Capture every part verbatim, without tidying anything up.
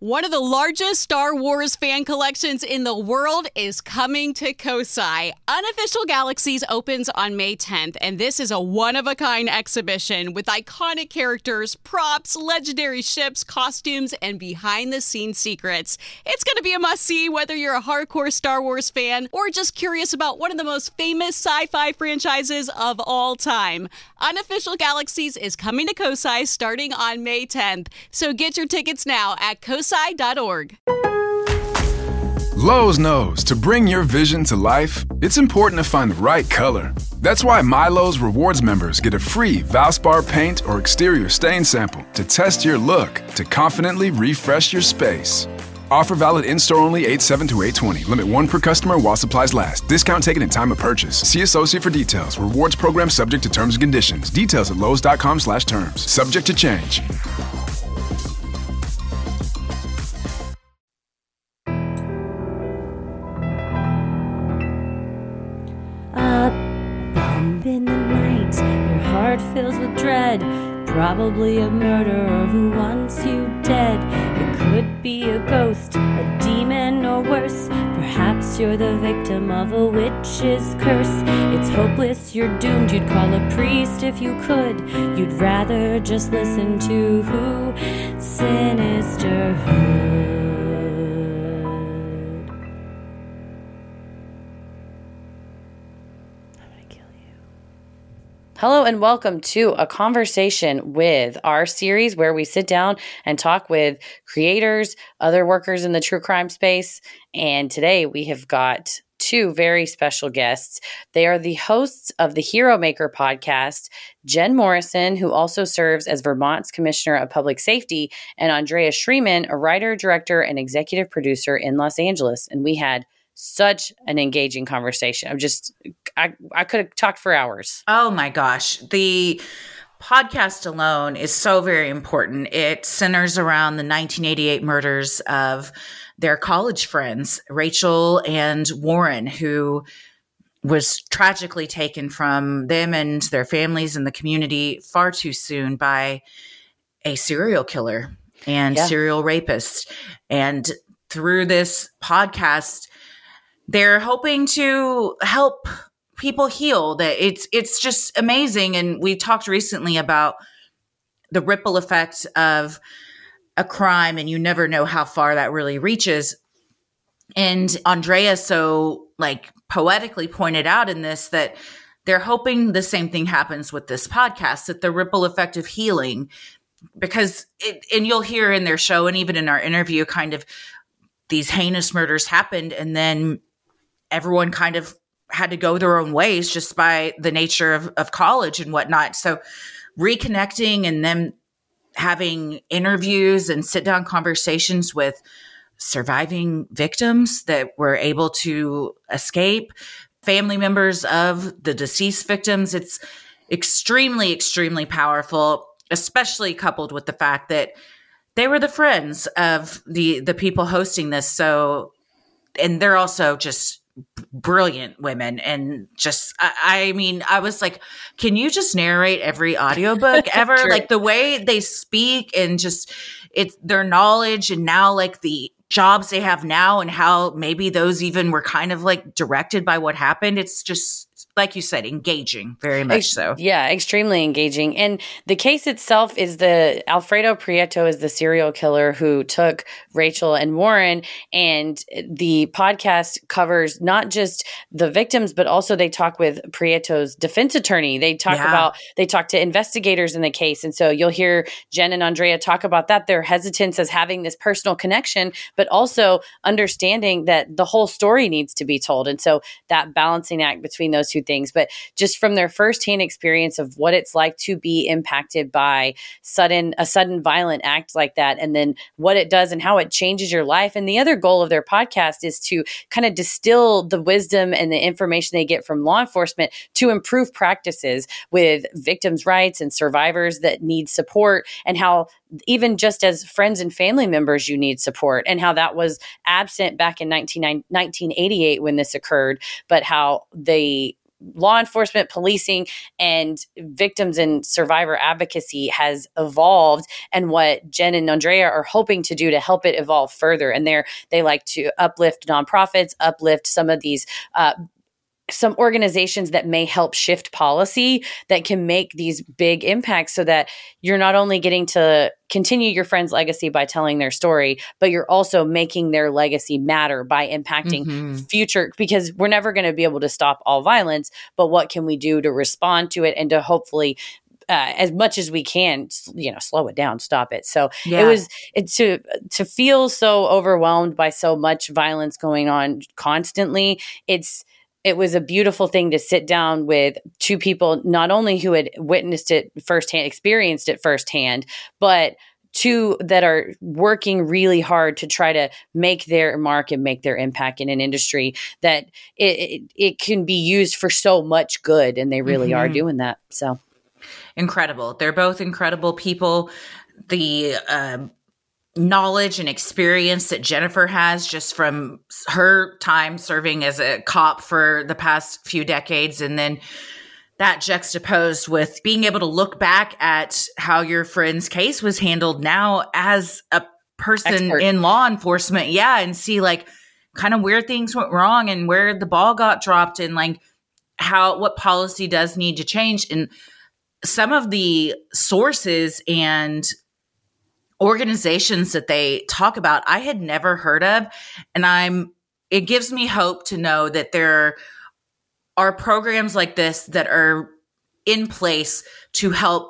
One of the largest Star Wars fan collections in the world is coming to Kosai. Unofficial Galaxies opens on May tenth, and this is a one-of-a-kind exhibition with iconic characters, props, legendary ships, costumes, and behind-the-scenes secrets. It's going to be a must-see whether you're a hardcore Star Wars fan or just curious about one of the most famous sci-fi franchises of all time. Unofficial Galaxies is coming to Kosai starting on May tenth, so get your tickets now at kosai dot org. Lowe's knows to bring your vision to life, it's important to find the right color. That's why MyLowe's Rewards members get a free Valspar paint or exterior stain sample to test your look to confidently refresh your space. Offer valid in-store only eight seven to eight twenty. Limit one per customer while supplies last. Discount taken in time of purchase. See associate for details. Rewards program subject to terms and conditions. Details at lowes.com slash terms. Subject to change. In the night, your heart fills with dread, probably a murderer who wants you dead. It could be a ghost, a demon, or worse. Perhaps you're the victim of a witch's curse. It's hopeless, you're doomed. You'd call a priest if you could. You'd rather just listen to who? Sinisterhood. Hello and welcome to a conversation with our series where we sit down and talk with creators, other workers in the true crime space. And today we have got two very special guests. They are the hosts of the Hero Maker podcast, Jen Morrison, who also serves as Vermont's Commissioner of Public Safety, and Andrea Schreeman, a writer, director, and executive producer in Los Angeles. And we had such an engaging conversation. I'm just, I, I could have talked for hours. Oh my gosh. The podcast alone is so very important. It centers around the nineteen eighty-eight murders of their college friends, Rachel and Warren, who was tragically taken from them and their families and the community far too soon by a serial killer and yeah. serial rapist. And through this podcast, they're hoping to help people heal. That it's it's just amazing. And we talked recently about the ripple effect of a crime, and you never know how far that really reaches. And Andrea so like poetically pointed out in this that they're hoping the same thing happens with this podcast, that the ripple effect of healing, because it, and you'll hear in their show and even in our interview, kind of these heinous murders happened, and then everyone kind of had to go their own ways just by the nature of, of college and whatnot. So reconnecting and then having interviews and sit down conversations with surviving victims that were able to escape, family members of the deceased victims. It's extremely, extremely powerful, especially coupled with the fact that they were the friends of the, the people hosting this. So, and they're also just brilliant women. And just, I, I mean, I was like, can you just narrate every audiobook ever? Sure. Like the way they speak and just it's their knowledge, and now like the jobs they have now and how maybe those even were kind of like directed by what happened. It's just, like you said, engaging, very much so. Yeah, extremely engaging. And the case itself is the Alfredo Prieto is the serial killer who took Rachel and Warren. And the podcast covers not just the victims, but also they talk with Prieto's defense attorney. They talk yeah. about, they talk to investigators in the case. And so you'll hear Jen and Andrea talk about that, their hesitance as having this personal connection, but also understanding that the whole story needs to be told. And so that balancing act between those two things, but just from their firsthand experience of what it's like to be impacted by sudden a sudden violent act like that, and then what it does and how it changes your life. And the other goal of their podcast is to kind of distill the wisdom and the information they get from law enforcement to improve practices with victims' rights and survivors that need support, and how even just as friends and family members, you need support, and how that was absent back in nineteen eighty-eight when this occurred, but how they law enforcement, policing, and victims and survivor advocacy has evolved, and what Jen and Andrea are hoping to do to help it evolve further. And they're they like to uplift nonprofits, uplift some of these uh, some organizations that may help shift policy that can make these big impacts, so that you're not only getting to continue your friend's legacy by telling their story, but you're also making their legacy matter by impacting mm-hmm. future, because we're never going to be able to stop all violence, but what can we do to respond to it and to hopefully Uh, as much as we can, you know, slow it down, stop it. So yeah. it was it, to to feel so overwhelmed by so much violence going on constantly. It's it was a beautiful thing to sit down with two people, not only who had witnessed it firsthand, experienced it firsthand, but two that are working really hard to try to make their mark and make their impact in an industry that it it, it can be used for so much good, and they really mm-hmm. are doing that. So. Incredible. They're both incredible people. The uh, knowledge and experience that Jennifer has just from her time serving as a cop for the past few decades, and then that juxtaposed with being able to look back at how your friend's case was handled now as a person Expert. in law enforcement. Yeah. And see like kind of where things went wrong and where the ball got dropped, and like how, what policy does need to change. And some of the sources and organizations that they talk about, I had never heard of. And I'm, it gives me hope to know that there are programs like this that are in place to help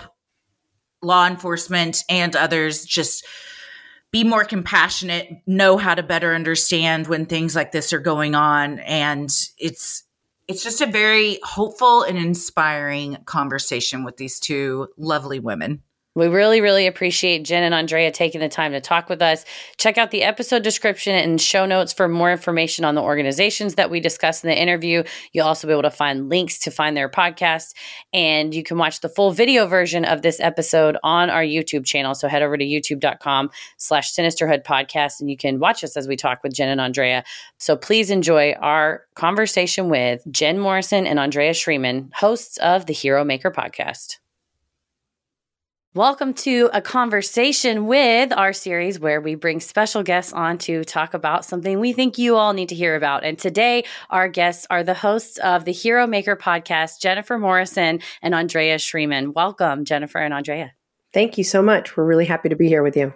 law enforcement and others just be more compassionate, know how to better understand when things like this are going on. And it's, It's just a very hopeful and inspiring conversation with these two lovely women. We really, really appreciate Jen and Andrea taking the time to talk with us. Check out the episode description and show notes for more information on the organizations that we discussed in the interview. You'll also be able to find links to find their podcast, and you can watch the full video version of this episode on our YouTube channel. So head over to youtube.com slash Sinisterhood podcast, and you can watch us as we talk with Jen and Andrea. So please enjoy our conversation with Jen Morrison and Andrea Schreeman, hosts of the Hero Maker podcast. Welcome to A Conversation With, our series where we bring special guests on to talk about something we think you all need to hear about. And today, our guests are the hosts of the Hero Maker podcast, Jennifer Morrison and Andrea Schreeman. Welcome, Jennifer and Andrea. Thank you so much. We're really happy to be here with you.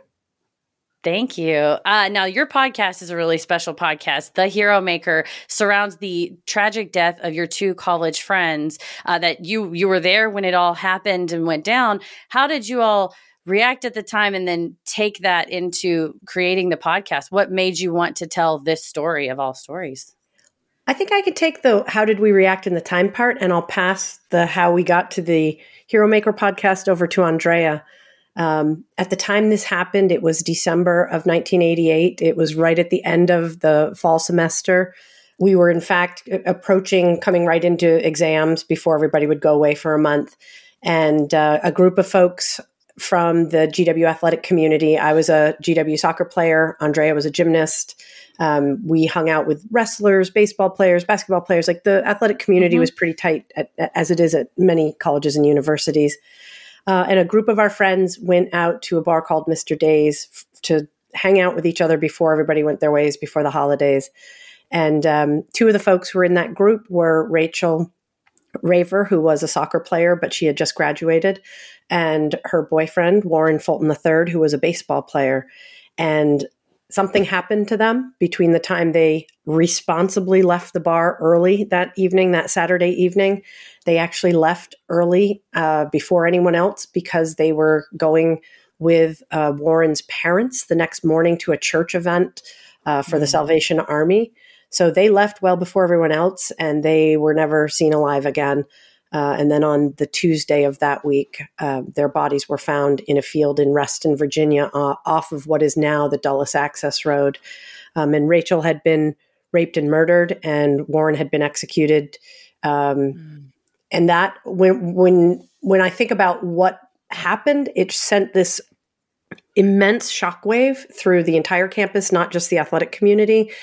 Thank you. Uh, now, your podcast is a really special podcast. The Hero Maker surrounds the tragic death of your two college friends uh, that you you were there when it all happened and went down. How did you all react at the time and then take that into creating the podcast? What made you want to tell this story of all stories? I think I could take the how did we react in the time part, and I'll pass the how we got to the Hero Maker podcast over to Andrea. Um, at the time this happened, it was December of nineteen eighty-eight. It was right at the end of the fall semester. We were, in fact, approaching coming right into exams before everybody would go away for a month. And uh, a group of folks from the G W athletic community, I was a G W soccer player, Andrea was a gymnast. Um, we hung out with wrestlers, baseball players, basketball players. Like the athletic community mm-hmm. was pretty tight, at, as it is at many colleges and universities. Uh, and a group of our friends went out to a bar called Mister Days f- to hang out with each other before everybody went their ways, before the holidays. And um, two of the folks who were in that group were Rachel Raver, who was a soccer player, but she had just graduated, and her boyfriend, Warren Fulton the third, who was a baseball player. And something happened to them between the time they responsibly left the bar early that evening, that Saturday evening. They actually left early uh, before anyone else because they were going with uh, Warren's parents the next morning to a church event uh, for mm-hmm. the Salvation Army. So they left well before everyone else, and they were never seen alive again. Uh, and then on the Tuesday of that week, uh, their bodies were found in a field in Reston, Virginia, uh, off of what is now the Dulles Access Road. Um, and Rachel had been raped and murdered, and Warren had been executed. Um, mm. And that, when when when I think about what happened, it sent this immense shockwave through the entire campus, not just the athletic community.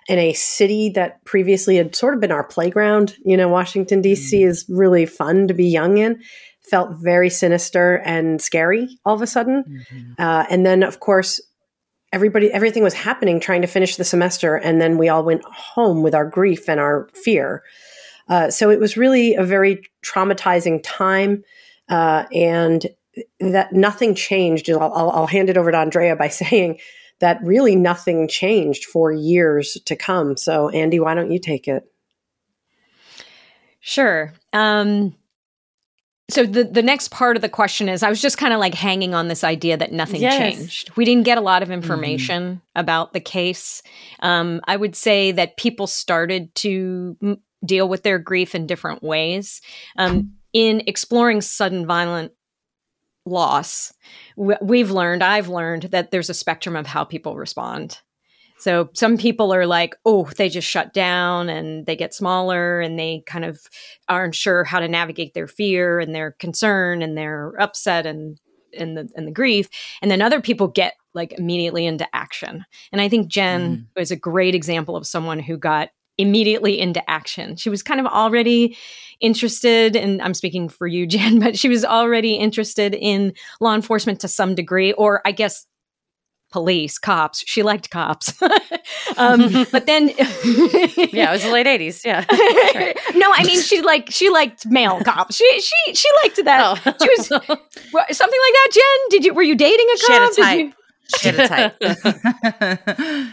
in a city that previously had sort of been our playground. You know, Washington, D C mm. is really fun to be young in. Felt very sinister and scary all of a sudden. Mm-hmm. Uh, and then, of course, everybody, everything was happening, trying to finish the semester. And then we all went home with our grief and our fear. Uh, so it was really a very traumatizing time. Uh, and that nothing changed. I'll, I'll, I'll hand it over to Andrea by saying that really nothing changed for years to come. So Andy, why don't you take it? Sure. Um, So the, the next part of the question is, I was just kind of like hanging on this idea that nothing yes. changed. We didn't get a lot of information mm-hmm. about the case. Um, I would say that people started to m- deal with their grief in different ways. Um, in exploring sudden violent loss, w- we've learned, I've learned that there's a spectrum of how people respond. So some people are like, oh, they just shut down and they get smaller and they kind of aren't sure how to navigate their fear and their concern and their upset and and the and the grief. And then other people get like immediately into action. And I think Jen mm. was a great example of someone who got immediately into action. She was kind of already interested, and I'm speaking for you, Jen, but she was already interested in law enforcement to some degree, or I guess police, cops. She liked cops. um, but then yeah, it was the late eighties. Yeah. No, I mean, she liked, she liked male cops. She, she, she liked that. Oh. She was something like that. Jen, did you, were you dating a cop? She had a type. You... She had a type.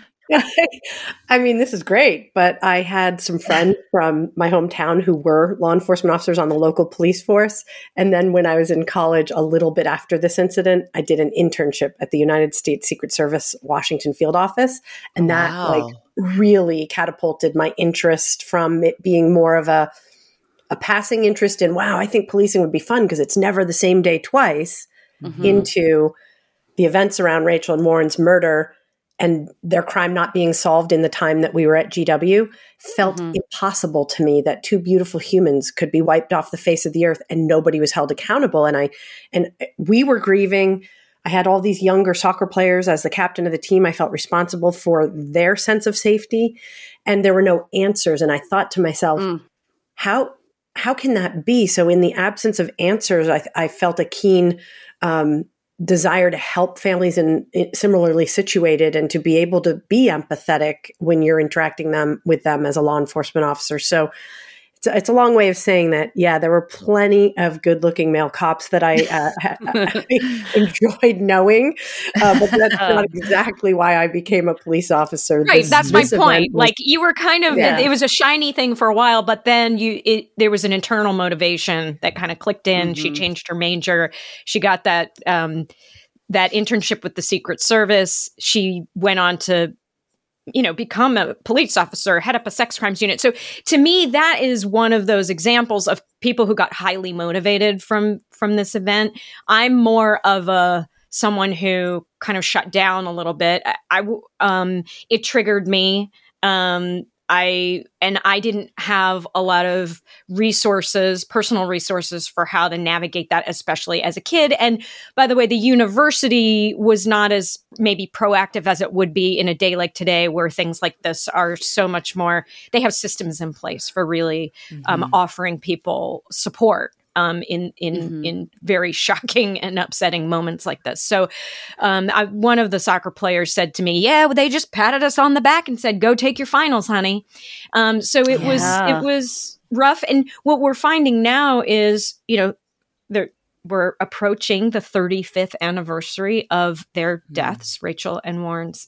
I mean, this is great, but I had some friends from my hometown who were law enforcement officers on the local police force. And then when I was in college, a little bit after this incident, I did an internship at the United States Secret Service Washington field office. And that wow. like really catapulted my interest from it being more of a, a passing interest in, wow, I think policing would be fun because it's never the same day twice, mm-hmm. into the events around Rachel and Warren's murder and their crime not being solved in the time that we were at G W. Felt mm-hmm. impossible to me that two beautiful humans could be wiped off the face of the earth and nobody was held accountable. And I, and we were grieving. I had all these younger soccer players as the captain of the team. I felt responsible for their sense of safety, and there were no answers. And I thought to myself, mm. how, how can that be? So in the absence of answers, I, I felt a keen, um, desire to help families in, in similarly situated and to be able to be empathetic when you're interacting them with them as a law enforcement officer. So it's, it's a long way of saying that, yeah, there were plenty of good looking male cops that I, uh, I enjoyed knowing, uh, but that's not exactly why I became a police officer. Right. This, that's my point. Was, like you were kind of, yeah. it was a shiny thing for a while, but then you, it, there was an internal motivation that kind of clicked in. Mm-hmm. She changed her major. She got that, um, that internship with the Secret Service. She went on to, you know, become a police officer, head up a sex crimes unit. So to me, that is one of those examples of people who got highly motivated from, from this event. I'm more of a, someone who kind of shut down a little bit. I, I um, it triggered me. Um, I, and I didn't have a lot of resources, personal resources for how to navigate that, especially as a kid. And by the way, the university was not as maybe proactive as it would be in a day like today, where things like this are so much more, they have systems in place for really mm-hmm. um, offering people support. Um, in in mm-hmm. in very shocking and upsetting moments like this. So um, I, one of the soccer players said to me, yeah, well, they just patted us on the back and said, go take your finals, honey. Um, so it yeah. was it was rough. And what we're finding now is, you know, there, we're approaching the thirty-fifth anniversary of their mm-hmm. deaths, Rachel and Warren's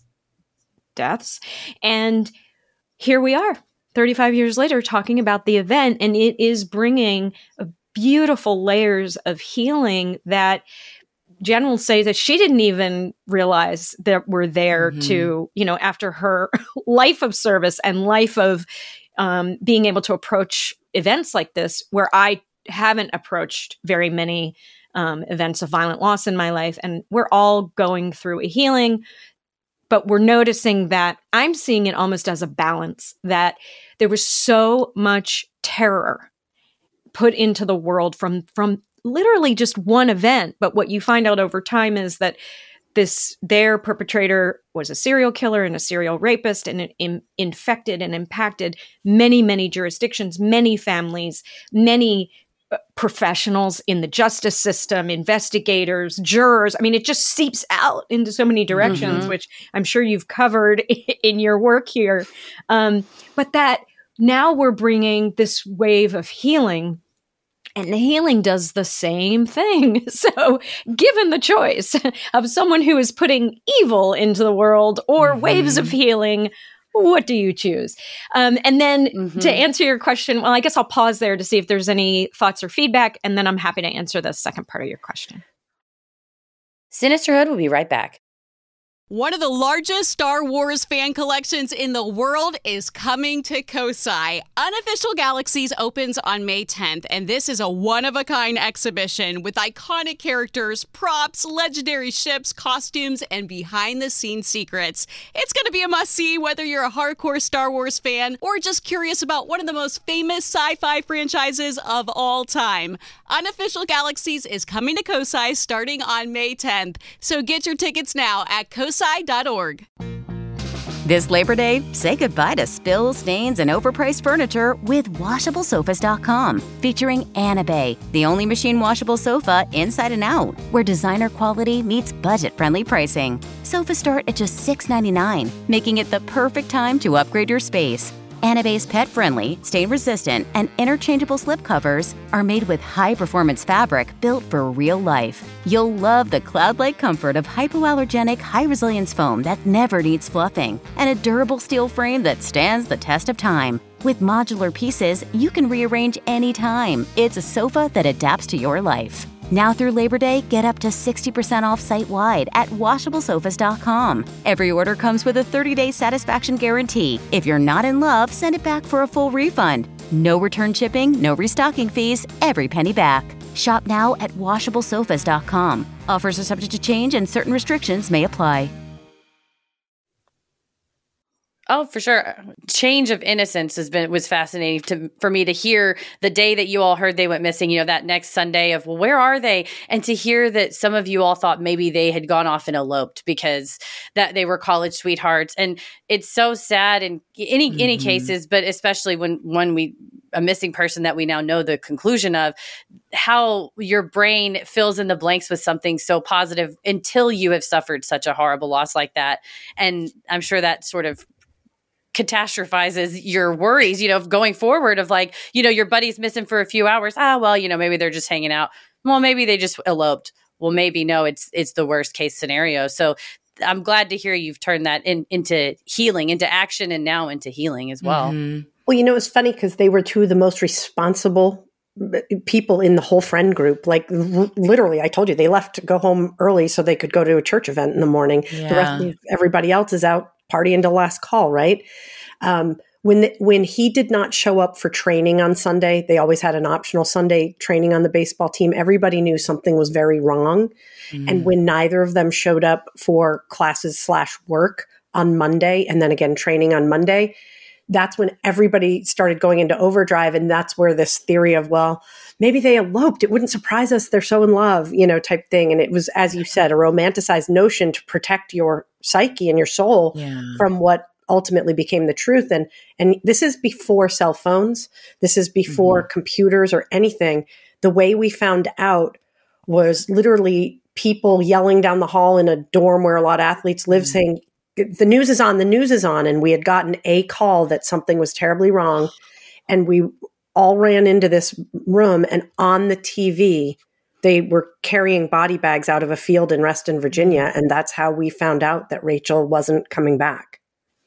deaths. And here we are, thirty-five years later, talking about the event. And it is bringing a beautiful layers of healing that Jen will say that she didn't even realize that were there mm-hmm. to, you know, after her life of service and life of um, being able to approach events like this, where I haven't approached very many um, events of violent loss in my life. And we're all going through a healing, but we're noticing that I'm seeing it almost as a balance, that there was so much terror put into the world from from literally just one event. But what you find out over time is that this their perpetrator was a serial killer and a serial rapist, and it in, infected and impacted many, many jurisdictions, many families, many professionals in the justice system, investigators, jurors. I mean, it just seeps out into so many directions, mm-hmm. which I'm sure you've covered in your work here. Um, but that now we're bringing this wave of healing, and the healing does the same thing. So given the choice of someone who is putting evil into the world or mm-hmm. waves of healing, what do you choose? Um, and then mm-hmm. to answer your question, well, I guess I'll pause there to see if there's any thoughts or feedback, and then I'm happy to answer the second part of your question. Sinisterhood will be right back. One of the largest Star Wars fan collections in the world is coming to Kosai. Unofficial Galaxies opens on May tenth, and this is a one-of-a-kind exhibition with iconic characters, props, legendary ships, costumes, and behind-the-scenes secrets. It's going to be a must-see whether you're a hardcore Star Wars fan or just curious about one of the most famous sci-fi franchises of all time. Unofficial Galaxies is coming to Kosai starting on May tenth, so get your tickets now at kosai dot org. This Labor Day, say goodbye to spills, stains, and overpriced furniture with washable sofas dot com, featuring Anabay, the only machine washable sofa inside and out, where designer quality meets budget-friendly pricing. Sofas start at just six ninety-nine, making it the perfect time to upgrade your space. Anabay's pet-friendly, stain-resistant, and interchangeable slipcovers are made with high-performance fabric built for real life. You'll love the cloud-like comfort of hypoallergenic, high-resilience foam that never needs fluffing, and a durable steel frame that stands the test of time. With modular pieces, you can rearrange anytime. It's a sofa that adapts to your life. Now through Labor Day, get up to sixty percent off site-wide at washable sofas dot com. Every order comes with a thirty-day satisfaction guarantee. If you're not in love, send it back for a full refund. No return shipping, no restocking fees, every penny back. Shop now at washable sofas dot com. Offers are subject to change and certain restrictions may apply. Oh, for sure. Change of innocence has been was fascinating to for me to hear the day that you all heard they went missing, you know, that next Sunday of, well, where are they? And to hear that some of you all thought maybe they had gone off and eloped because that they were college sweethearts. And it's so sad in any mm-hmm. any cases, but especially when when we a missing person that we now know the conclusion of, how your brain fills in the blanks with something so positive until you have suffered such a horrible loss like that. And I'm sure that sort of catastrophizes your worries, you know, going forward of like, you know, your buddy's missing for a few hours. Ah, well, you know, maybe they're just hanging out. Well, maybe they just eloped. Well, maybe no, it's, it's the worst case scenario. So I'm glad to hear you've turned that in, into healing, into action, and now into healing as well. Mm-hmm. Well, you know, it's funny because they were two of the most responsible people in the whole friend group. Like r- literally, I told you they left to go home early so they could go to a church event in the morning. Yeah. The rest of everybody else is out partying till last call, right? Um, when the, when he did not show up for training on Sunday, they always had an optional Sunday training on the baseball team. Everybody knew something was very wrong. Mm. And when neither of them showed up for classes slash work on Monday, and then again training on Monday, that's when everybody started going into overdrive. And that's where this theory of, well, maybe they eloped. It wouldn't surprise us. They're so in love, you know, type thing. And it was, as you said, a romanticized notion to protect your psyche and your soul yeah. from what ultimately became the truth. And, and this is before cell phones. This is before mm-hmm. computers or anything. The way we found out was literally people yelling down the hall in a dorm where a lot of athletes live mm-hmm. saying, the news is on, the news is on. And we had gotten a call that something was terribly wrong. And we all ran into this room, and on the T V, they were carrying body bags out of a field in Reston, Virginia. And that's how we found out that Rachel wasn't coming back.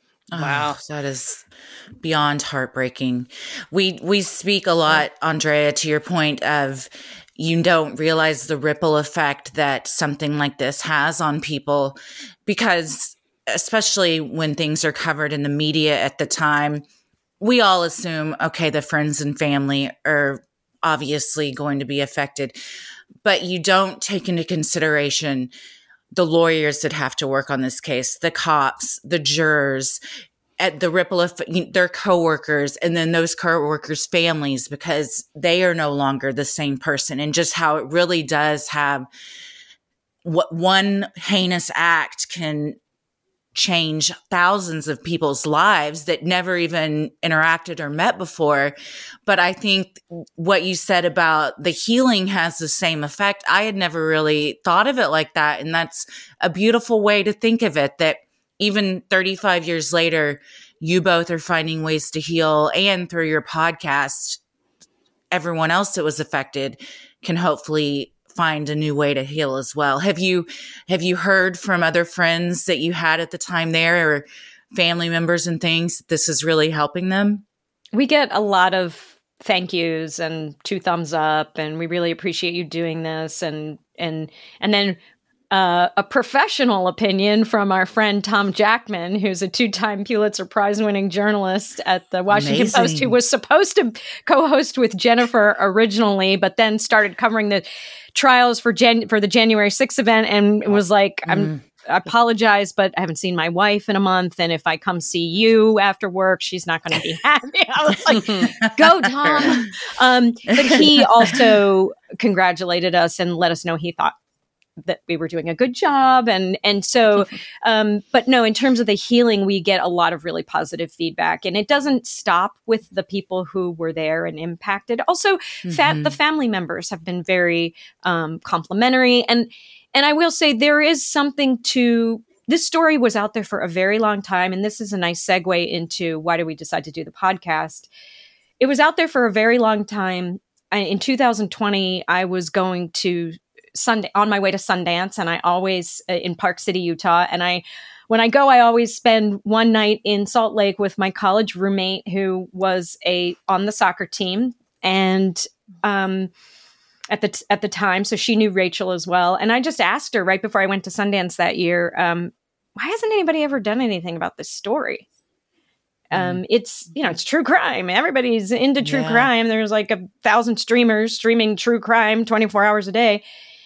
Wow. Oh, that is beyond heartbreaking. We, we speak a lot, Andrea, to your point of, you don't realize the ripple effect that something like this has on people, because especially when things are covered in the media at the time, we all assume, okay, the friends and family are obviously going to be affected, but you don't take into consideration the lawyers that have to work on this case, the cops, the jurors, at the ripple of their coworkers, and then those coworkers' families, because they are no longer the same person, and just how it really does have what one heinous act can change thousands of people's lives that never even interacted or met before. But I think what you said about the healing has the same effect. I had never really thought of it like that. And that's a beautiful way to think of it, that even thirty-five years later, you both are finding ways to heal. And through your podcast, everyone else that was affected can hopefully find a new way to heal as well. Have you, have you heard from other friends that you had at the time there, or family members and things, this is really helping them? We get a lot of thank yous and two thumbs up, and we really appreciate you doing this. And, and, and then uh, a professional opinion from our friend Tom Jackman, who's a two-time Pulitzer Prize winning journalist at the Washington Amazing. Post, who was supposed to co-host with Jennifer originally, but then started covering the trials for Jan- for the January sixth event, and it was like, mm. I'm, I apologize, but I haven't seen my wife in a month, and if I come see you after work, she's not going to be happy. I was like, go, Tom. Um, but he also congratulated us and let us know he thought that we were doing a good job. And, and so, um, but no, in terms of the healing, we get a lot of really positive feedback, and it doesn't stop with the people who were there and impacted. Also, mm-hmm. fat, the family members have been very, um, complimentary. And, and I will say there is something to, this story was out there for a very long time. And this is a nice segue into why did we decide to do the podcast? It was out there for a very long time. I, in two thousand twenty, I was going to Sunday on my way to Sundance, and I always uh, in Park City, Utah. And I, when I go, I always spend one night in Salt Lake with my college roommate, who was a on the soccer team, and um, at the t- at the time, so she knew Rachel as well. And I just asked her right before I went to Sundance that year, um, why hasn't anybody ever done anything about this story? Um, it's, you know, it's true crime. Everybody's into true yeah. crime. There's like a thousand streamers streaming true crime twenty-four hours a day.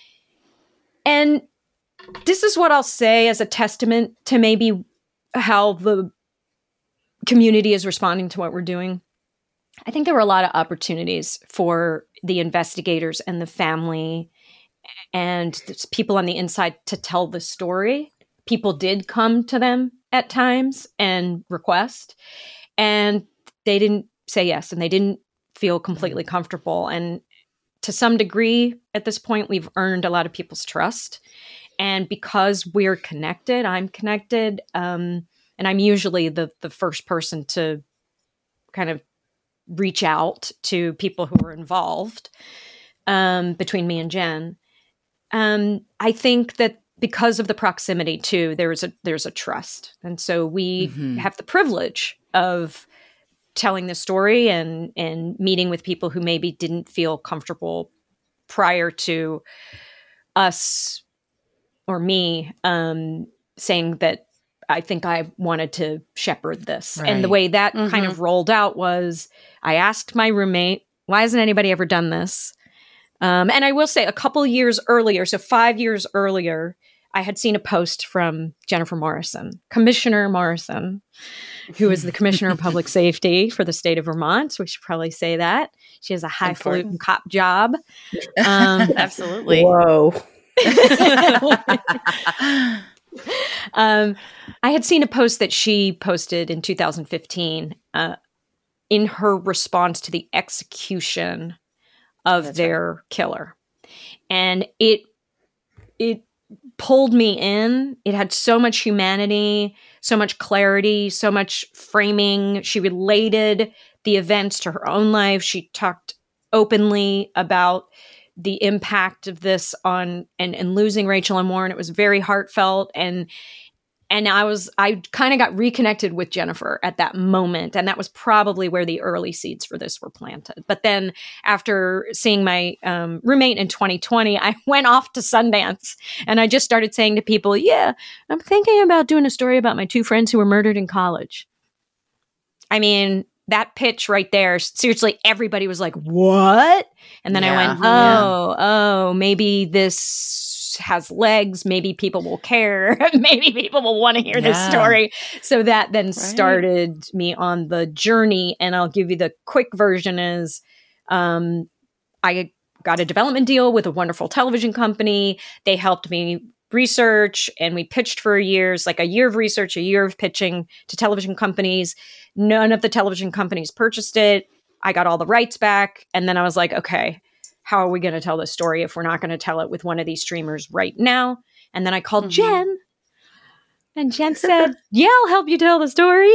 And this is what I'll say as a testament to maybe how the community is responding to what we're doing. I think there were a lot of opportunities for the investigators and the family and people on the inside to tell the story. People did come to them at times and request, and they didn't say yes, and they didn't feel completely comfortable. And to some degree, at this point, we've earned a lot of people's trust. And because we're connected, I'm connected, um, and I'm usually the the first person to kind of reach out to people who are involved um, between me and Jen. Um, I think that because of the proximity too, there's a there's a trust. And so we mm-hmm. have the privilege of telling the story and and meeting with people who maybe didn't feel comfortable prior to us or me um, saying that I think I wanted to shepherd this. Right. And the way that mm-hmm. kind of rolled out was I asked my roommate, why hasn't anybody ever done this? Um, and I will say a couple years earlier, so five years earlier, I had seen a post from Jennifer Morrison, Commissioner Morrison, who is the Commissioner of Public Safety for the state of Vermont. So we should probably say that. She has a highfalutin cop job. Um, Absolutely. Whoa. um, I had seen a post that she posted in two thousand fifteen uh, in her response to the execution of That's their right. killer. And it it pulled me in. It had so much humanity, so much clarity, so much framing. She related the events to her own life. She talked openly about the impact of this on and, and losing Rachel and Warren. It was very heartfelt. And and I was I kind of got reconnected with Jennifer at that moment. And that was probably where the early seeds for this were planted. But then after seeing my um, roommate in twenty twenty, I went off to Sundance and I just started saying to people, yeah, I'm thinking about doing a story about my two friends who were murdered in college. I mean, that pitch right there, seriously, everybody was like, what? And then yeah, I went, oh, yeah. oh, maybe this has legs. Maybe people will care. Maybe people will want to hear yeah. this story. So that then right. started me on the journey. And I'll give you the quick version is um, I got a development deal with a wonderful television company. They helped me research, and we pitched for years, like a year of research, a year of pitching to television companies. None of the television companies purchased it. I got all the rights back. And then I was like, okay, how are we going to tell this story if we're not going to tell it with one of these streamers right now? And then I called mm-hmm. Jen, and Jen said, yeah, I'll help you tell the story.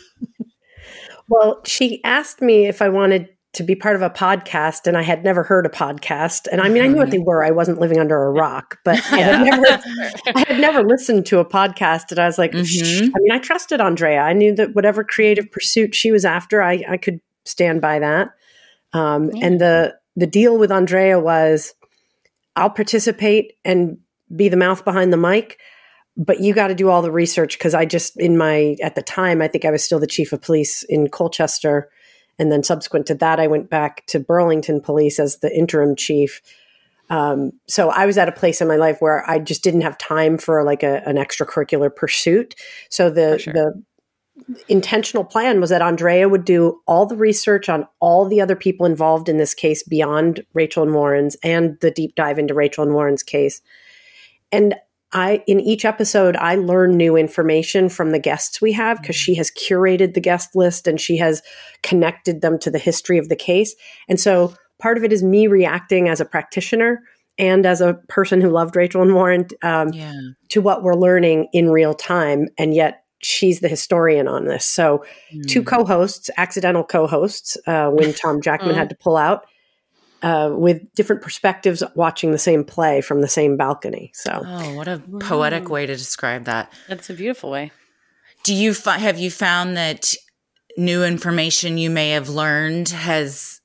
Well, she asked me if I wanted to be part of a podcast, and I had never heard a podcast. And I mean, I knew what they were. I wasn't living under a rock, but I, had never, I had never listened to a podcast. And I was like, mm-hmm. I mean, I trusted Andrea. I knew that whatever creative pursuit she was after, I, I could stand by that. Um, yeah. And the the deal with Andrea was, I'll participate and be the mouth behind the mic, but you got to do all the research, because I just, in my, at the time, I think I was still the chief of police in Colchester. And then subsequent to that, I went back to Burlington Police as the interim chief. Um, so I was at a place in my life where I just didn't have time for like a, an extracurricular pursuit. So the sure. the intentional plan was that Andrea would do all the research on all the other people involved in this case beyond Rachel and Warren's, and the deep dive into Rachel and Warren's case. And I, in each episode, I learn new information from the guests we have, because she has curated the guest list and she has connected them to the history of the case. And so part of it is me reacting as a practitioner and as a person who loved Rachel and Warren um, yeah. to what we're learning in real time. And yet she's the historian on this. So mm. two co-hosts, accidental co-hosts, uh, when Tom Jackman had to pull out, Uh, with different perspectives, watching the same play from the same balcony. So, oh, what a poetic way to describe that. That's a beautiful way. Do you fi- have you found that new information you may have learned has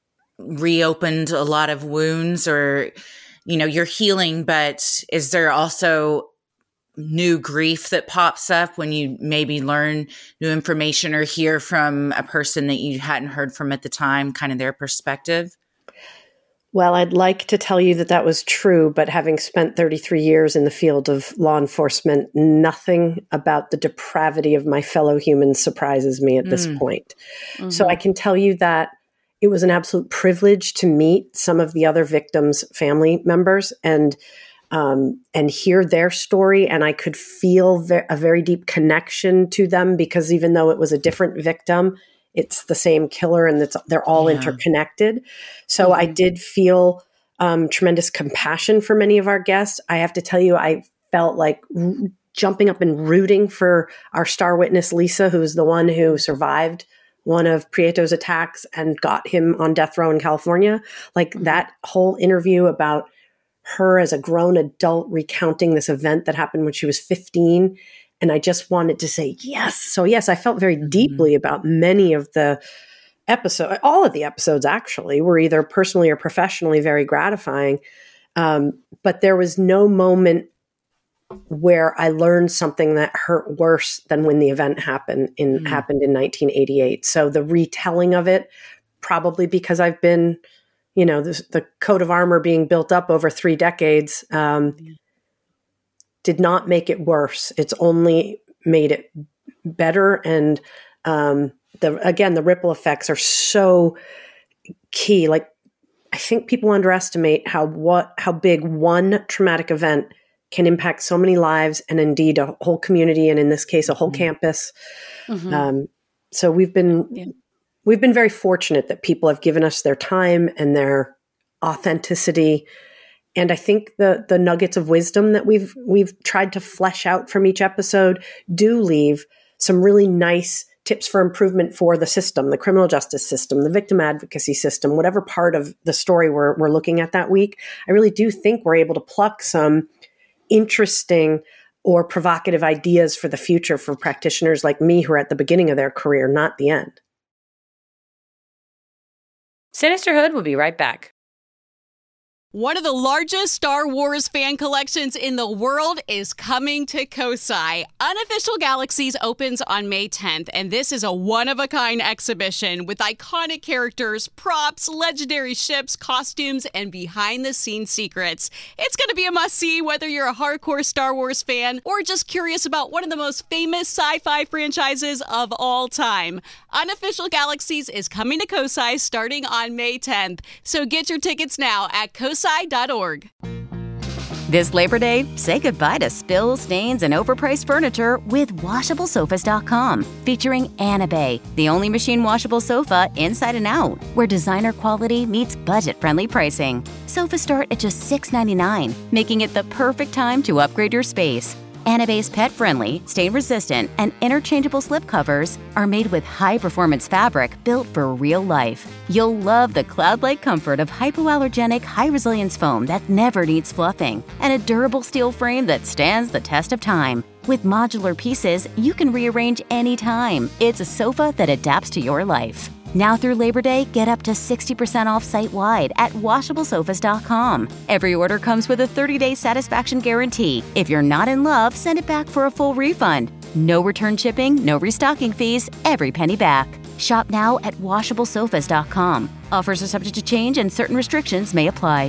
reopened a lot of wounds, or, you know, you're healing, but is there also new grief that pops up when you maybe learn new information or hear from a person that you hadn't heard from at the time, kind of their perspective? Well, I'd like to tell you that that was true, but having spent thirty-three years in the field of law enforcement, nothing about the depravity of my fellow humans surprises me at this mm. point. Mm-hmm. So I can tell you that it was an absolute privilege to meet some of the other victims' family members and um, and hear their story. And I could feel ve- a very deep connection to them, because even though it was a different victim, it's the same killer, and it's, they're all yeah. interconnected. So mm-hmm. I did feel um, tremendous compassion for many of our guests. I have to tell you, I felt like r- jumping up and rooting for our star witness, Lisa, who's the one who survived one of Prieto's attacks and got him on death row in California. Like mm-hmm. that whole interview about her as a grown adult recounting this event that happened when she was fifteen. And I just wanted to say yes. So yes, I felt very deeply mm-hmm. about many of the episodes. All of the episodes actually were either personally or professionally very gratifying. Um, but there was no moment where I learned something that hurt worse than when the event happened in mm-hmm. happened in nineteen eighty-eight. So the retelling of it, probably because I've been, you know, this, the coat of armor being built up over three decades. Um, yeah. did not make it worse. It's only made it better. And um, the again, the ripple effects are so key. Like, I think people underestimate how what how big one traumatic event can impact so many lives, and indeed a whole community, and in this case, a whole mm-hmm. campus. Mm-hmm. Um, so we've been yeah. we've been very fortunate that people have given us their time and their authenticity. And I think the the nuggets of wisdom that we've we've tried to flesh out from each episode do leave some really nice tips for improvement for the system, the criminal justice system, the victim advocacy system, whatever part of the story we're we're looking at that week. I really do think we're able to pluck some interesting or provocative ideas for the future for practitioners like me who are at the beginning of their career, not the end. Sinisterhood will be right back. One of the largest Star Wars fan collections in the world is coming to Kosai. Unofficial Galaxies opens on May tenth, and this is a one-of-a-kind exhibition with iconic characters, props, legendary ships, costumes, and behind-the-scenes secrets. It's going to be a must-see whether you're a hardcore Star Wars fan or just curious about one of the most famous sci-fi franchises of all time. Unofficial Galaxies is coming to Kosai starting on May tenth, so get your tickets now at kosai dot org. This Labor Day, say goodbye to spills, stains, and overpriced furniture with washable sofas dot com, featuring Anabay, the only machine washable sofa inside and out, where designer quality meets budget-friendly pricing. Sofas start at just six ninety-nine, making it the perfect time to upgrade your space. Anabay's pet-friendly, stain-resistant, and interchangeable slipcovers are made with high-performance fabric built for real life. You'll love the cloud-like comfort of hypoallergenic, high-resilience foam that never needs fluffing, and a durable steel frame that stands the test of time. With modular pieces, you can rearrange anytime. It's a sofa that adapts to your life. Now through Labor Day, get up to sixty percent off site-wide at washable sofas dot com. Every order comes with a thirty-day satisfaction guarantee. If you're not in love, send it back for a full refund. No return shipping, no restocking fees, every penny back. Shop now at washable sofas dot com. Offers are subject to change and certain restrictions may apply.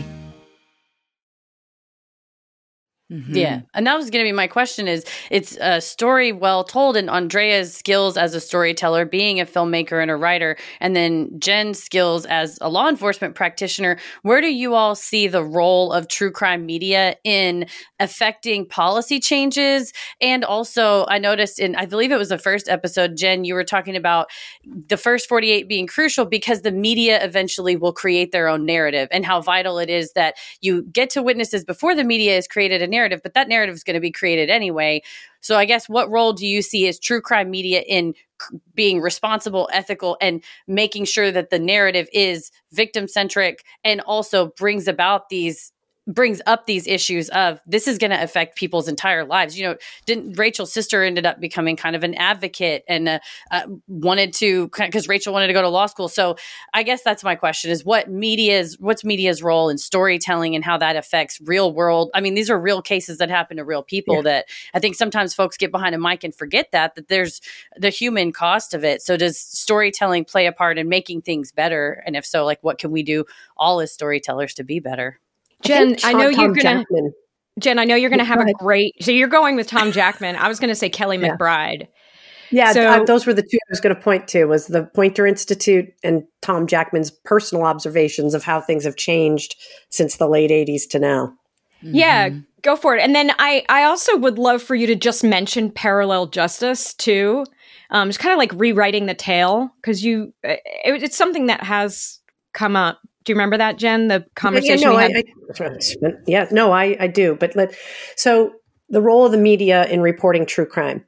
Mm-hmm. Yeah. And that was going to be my question is it's a story well told, and Andrea's skills as a storyteller, being a filmmaker and a writer, and then Jen's skills as a law enforcement practitioner. Where do you all see the role of true crime media in affecting policy changes? And also I noticed in, I believe it was the first episode, Jen, you were talking about the first forty-eight being crucial because the media eventually will create their own narrative, and how vital it is that you get to witnesses before the media has created a narrative, but that narrative is going to be created anyway. So I guess what role do you see as true crime media in c- being responsible, ethical, and making sure that the narrative is victim centric and also brings about these brings up these issues of this is going to affect people's entire lives. You know, didn't Rachel's sister ended up becoming kind of an advocate and uh, uh, wanted to, because Rachel wanted to go to law school. So I guess that's my question is what media's, what's media's role in storytelling and how that affects real world. I mean, these are real cases that happen to real people yeah. that I think sometimes folks get behind a mic and forget that, that there's the human cost of it. So does storytelling play a part in making things better? And if so, like what can we do all as storytellers to be better? Jen, I, I know Tom you're going to, Jen, I know you're going to have a great, so you're going with Tom Jackman. I was going to say Kelly yeah. McBride. Yeah, so, uh, those were the two I was going to point to, was the Poynter Institute and Tom Jackman's personal observations of how things have changed since the late eighties to now. Yeah, mm-hmm. go for it. And then I, I also would love for you to just mention Parallel Justice too. Um, it's kind of like rewriting the tale, because you, it, it's something that has come up. Do you remember that, Jen? The conversation yeah, no, we had? I, I, yeah, no, I, I do. But let, so the role of the media in reporting true crime,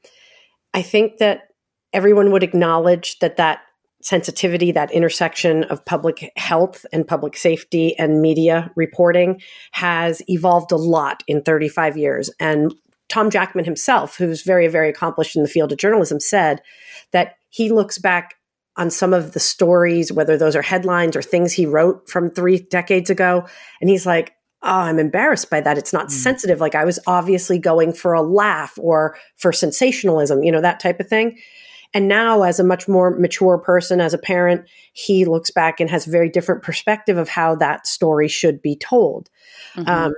I think that everyone would acknowledge that that sensitivity, that intersection of public health and public safety and media reporting has evolved a lot in thirty-five years. And Tom Jackman himself, who's very, very accomplished in the field of journalism, said that he looks back on some of the stories, whether those are headlines or things he wrote from three decades ago. And he's like, oh, I'm embarrassed by that. It's not mm. sensitive. Like I was obviously going for a laugh or for sensationalism, you know, that type of thing. And now as a much more mature person, as a parent, he looks back and has a very different perspective of how that story should be told. Mm-hmm. Um,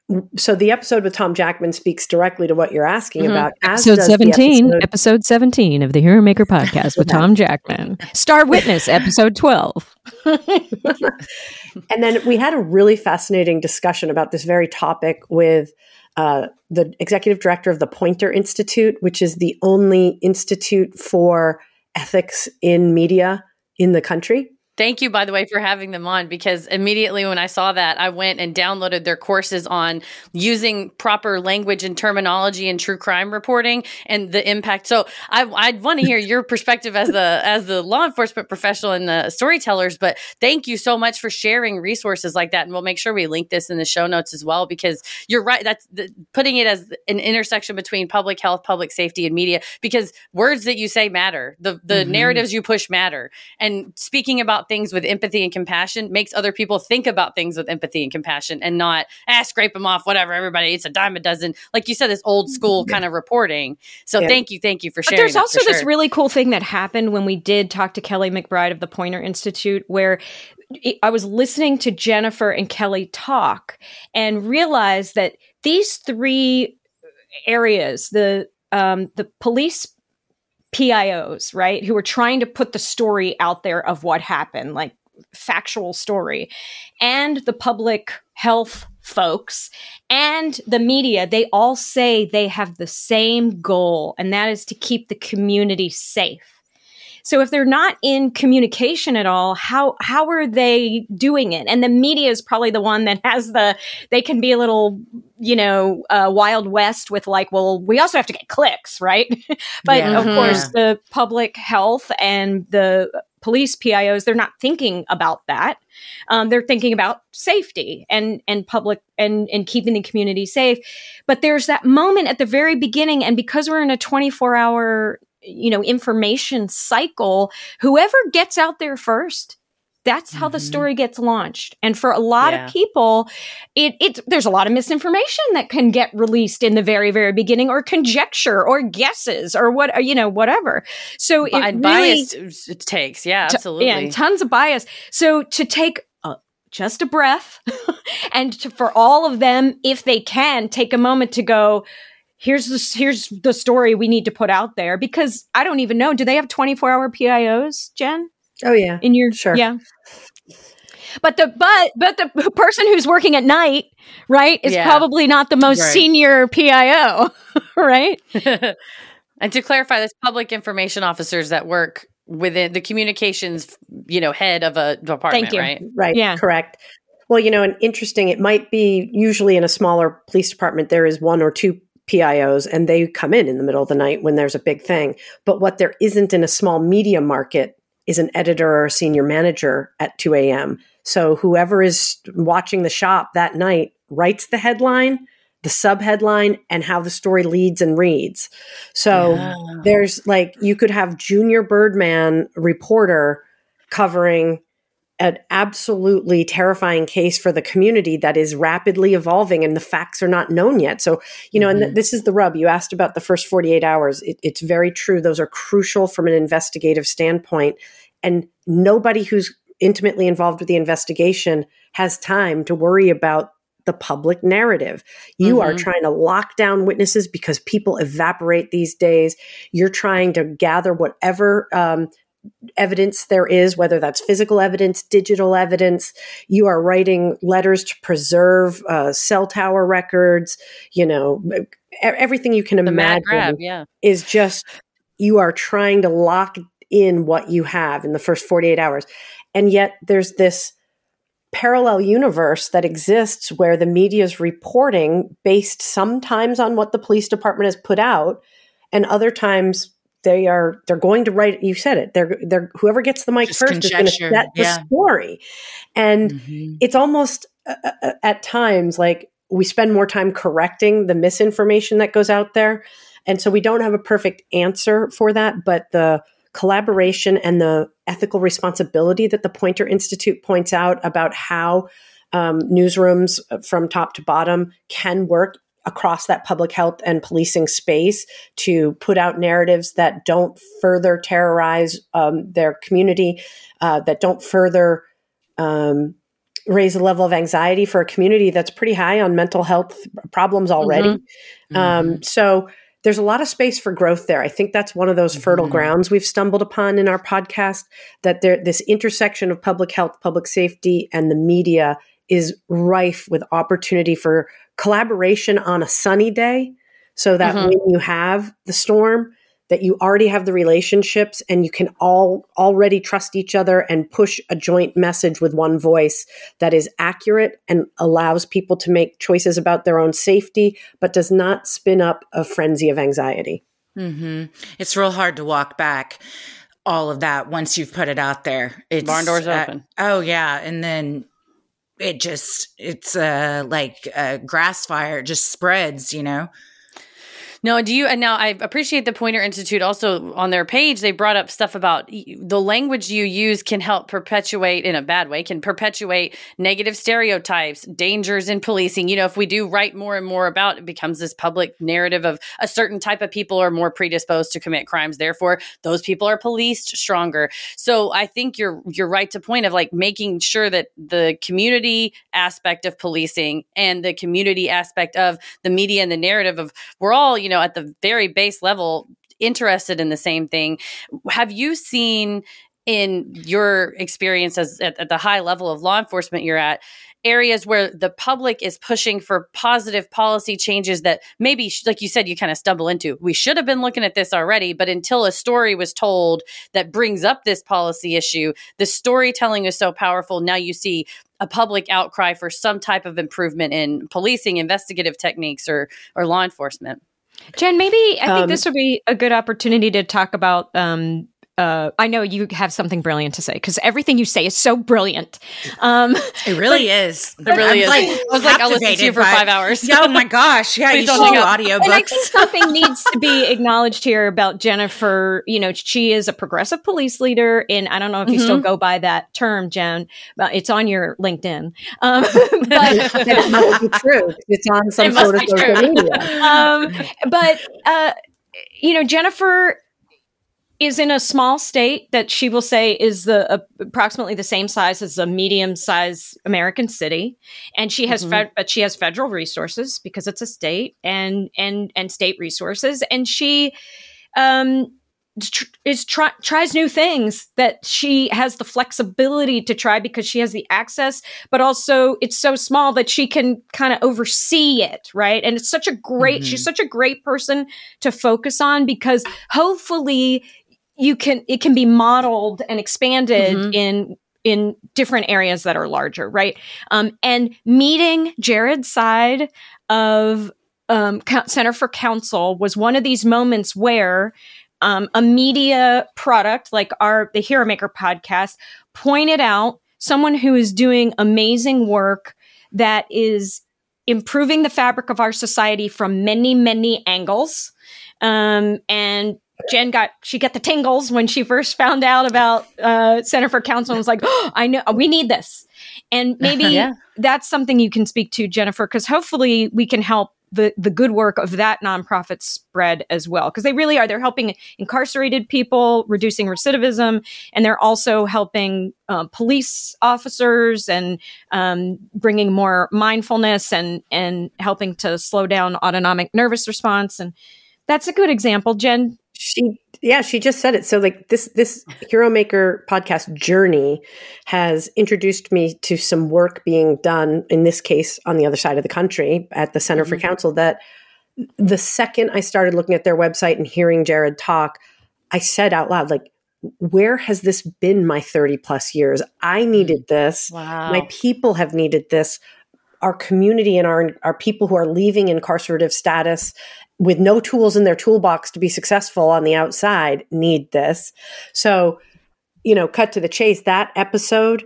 So the episode with Tom Jackman speaks directly to what you're asking mm-hmm. about. As episode seventeen, episode, episode seventeen of the Hero Maker podcast with Tom Jackman. Star Witness, episode twelve. And then we had a really fascinating discussion about this very topic with uh, the executive director of the Poynter Institute, which is the only institute for ethics in media in the country. Thank you, by the way, for having them on, because immediately when I saw that, I went and downloaded their courses on using proper language and terminology in true crime reporting and the impact. So I, I'd want to hear your perspective as the as the law enforcement professional and the storytellers. But thank you so much for sharing resources like that. And we'll make sure we link this in the show notes as well, because you're right. That's the, putting it as an intersection between public health, public safety, and media, because words that you say matter. The, the mm-hmm. narratives you push matter. And speaking about things with empathy and compassion makes other people think about things with empathy and compassion, and not, ah, scrape them off, whatever, everybody, it's a dime a dozen. Like you said, this old school kind of reporting. So yeah. thank you. Thank you for but sharing. There's that, also sure. this really cool thing that happened when we did talk to Kelly McBride of the Poynter Institute, where I was listening to Jennifer and Kelly talk and realized that these three areas, the um, the police P I Os, right, who were trying to put the story out there of what happened, like factual story, and the public health folks and the media, they all say they have the same goal, and that is to keep the community safe. So if they're not in communication at all, how how are they doing it? And the media is probably the one that has the, they can be a little, you know, uh, Wild West with like, well, we also have to get clicks, right? But yeah. of mm-hmm. course, the public health and the police P I Os, they're not thinking about that. Um, they're thinking about safety and and public and and keeping the community safe. But there's that moment at the very beginning, and because we're in a twenty-four hour, you know, information cycle, whoever gets out there first, that's how mm-hmm. the story gets launched. And for a lot yeah. of people, it it there's a lot of misinformation that can get released in the very, very beginning, or conjecture or guesses or what, you know, whatever. So it really, bias it takes. Yeah, absolutely. T- yeah, tons of bias. So to take a, just a breath and to, for all of them, if they can, take a moment to go, Here's the, here's the story we need to put out there, because I don't even know. Do they have twenty-four hour P I Os, Jen? Oh yeah. In your, sure. Yeah. But the, but, but the person who's working at night, right, is yeah. probably not the most right. senior P I O, right? And to clarify, that's public information officers that work within the communications, you know, head of a department, Thank you. right? Right. Yeah. Correct. Well, you know, and interesting, it might be usually in a smaller police department, there is one or two P I Os, and they come in in the middle of the night when there's a big thing. But what there isn't in a small media market is an editor or a senior manager at two a.m. So whoever is watching the shop that night writes the headline, the sub-headline, and how the story leads and reads. So yeah. there's like, you could have junior Birdman reporter covering an absolutely terrifying case for the community that is rapidly evolving, and the facts are not known yet. So, you know, mm-hmm. and th- this is the rub. You asked about the first forty-eight hours. It, it's very true. Those are crucial from an investigative standpoint. And nobody who's intimately involved with the investigation has time to worry about the public narrative. You mm-hmm. are trying to lock down witnesses because people evaporate these days. You're trying to gather whatever um, evidence there is, whether that's physical evidence, digital evidence. You are writing letters to preserve uh, cell tower records. You know, everything you can the imagine grab, yeah. is just, you are trying to lock in what you have in the first forty-eight hours. And yet there's this parallel universe that exists where the media is reporting based sometimes on what the police department has put out, and other times they are they're going to write. You said it. They're they're whoever gets the mic Just first is going to set the yeah. story, and mm-hmm. it's almost uh, at times like we spend more time correcting the misinformation that goes out there, and so we don't have a perfect answer for that. But the collaboration and the ethical responsibility that the Poynter Institute points out about how um, newsrooms from top to bottom can work across that public health and policing space to put out narratives that don't further terrorize um, their community, uh, that don't further um, raise the level of anxiety for a community that's pretty high on mental health problems already. Mm-hmm. Um, mm-hmm. So there's a lot of space for growth there. I think that's one of those fertile mm-hmm. grounds we've stumbled upon in our podcast, that there, this intersection of public health, public safety, and the media is rife with opportunity for collaboration on a sunny day, so that mm-hmm. when you have the storm, that you already have the relationships and you can all already trust each other and push a joint message with one voice that is accurate and allows people to make choices about their own safety, but does not spin up a frenzy of anxiety. Mm-hmm. It's real hard to walk back all of that once you've put it out there. It's, barn doors uh, open. Oh yeah. And then it just, it's uh, like a grass fire. It just spreads, you know? No, do you, and now I appreciate the Poynter Institute also on their page, they brought up stuff about the language you use can help perpetuate, in a bad way, can perpetuate negative stereotypes, dangers in policing. You know, if we do write more and more about it, becomes this public narrative of a certain type of people are more predisposed to commit crimes. Therefore, those people are policed stronger. So I think you're, you're right to point of like making sure that the community aspect of policing and the community aspect of the media and the narrative of we're all, you know, at the very base level interested in the same thing. Have you seen in your experience as at, at the high level of law enforcement you're at, areas where the public is pushing for positive policy changes that maybe, like you said, you kind of stumble into? We should have been looking at this already, but until a story was told that brings up this policy issue, the storytelling is so powerful. Now you see a public outcry for some type of improvement in policing, investigative techniques, or or law enforcement. Jen, maybe I think Um, this would be a good opportunity to talk about. Um, uh, I know you have something brilliant to say because everything you say is so brilliant. Um, It really is. It really I'm is. I was like, I'll listen to you for captivated by- five hours. Oh my gosh. Yeah, Please you don't should hang do up. And I audiobooks. think something needs to be acknowledged here about Jennifer. You know, she is a progressive police leader, and I don't know if you Mhm. still go by that term, Jen, but it's on your LinkedIn. Um, but That must be true. It's on some It must sort of be social true. media. um, but uh, you know, Jennifer is in a small state that she will say is the uh, approximately the same size as a medium-sized American city, and she has, Mhm. fed, but she has federal resources because it's a state, and and and state resources, and she um tr- is try, tries new things that she has the flexibility to try because she has the access, but also it's so small that she can kind of oversee it, right? And it's such a great, Mhm. she's such a great person to focus on because hopefully you can, it can be modeled and expanded Mhm. in in different areas that are larger, right? Um, and meeting Jared's side of um, Co- Center for Counsel was one of these moments where um, a media product like our the Hero Maker podcast pointed out someone who is doing amazing work that is improving the fabric of our society from many, many angles. Um, and Jen got, she got the tingles when she first found out about uh, Center for Counsel and was like, oh, I know, we need this. And maybe Yeah. that's something you can speak to, Jennifer, because hopefully we can help the, the good work of that nonprofit spread as well. Because they really are. They're helping incarcerated people, reducing recidivism, and they're also helping uh, police officers and um, bringing more mindfulness and, and helping to slow down autonomic nervous response. And that's a good example, Jen. She, yeah, she just said it. So like this, this Hero Maker podcast journey has introduced me to some work being done, in this case, on the other side of the country at the Center Mhm. for Counsel, that the second I started looking at their website and hearing Jared talk, I said out loud, like, where has this been my thirty plus years? I needed this. Wow. My people have needed this. Our community and our, our people who are leaving incarcerative status with no tools in their toolbox to be successful on the outside need this. So, you know, cut to the chase, that episode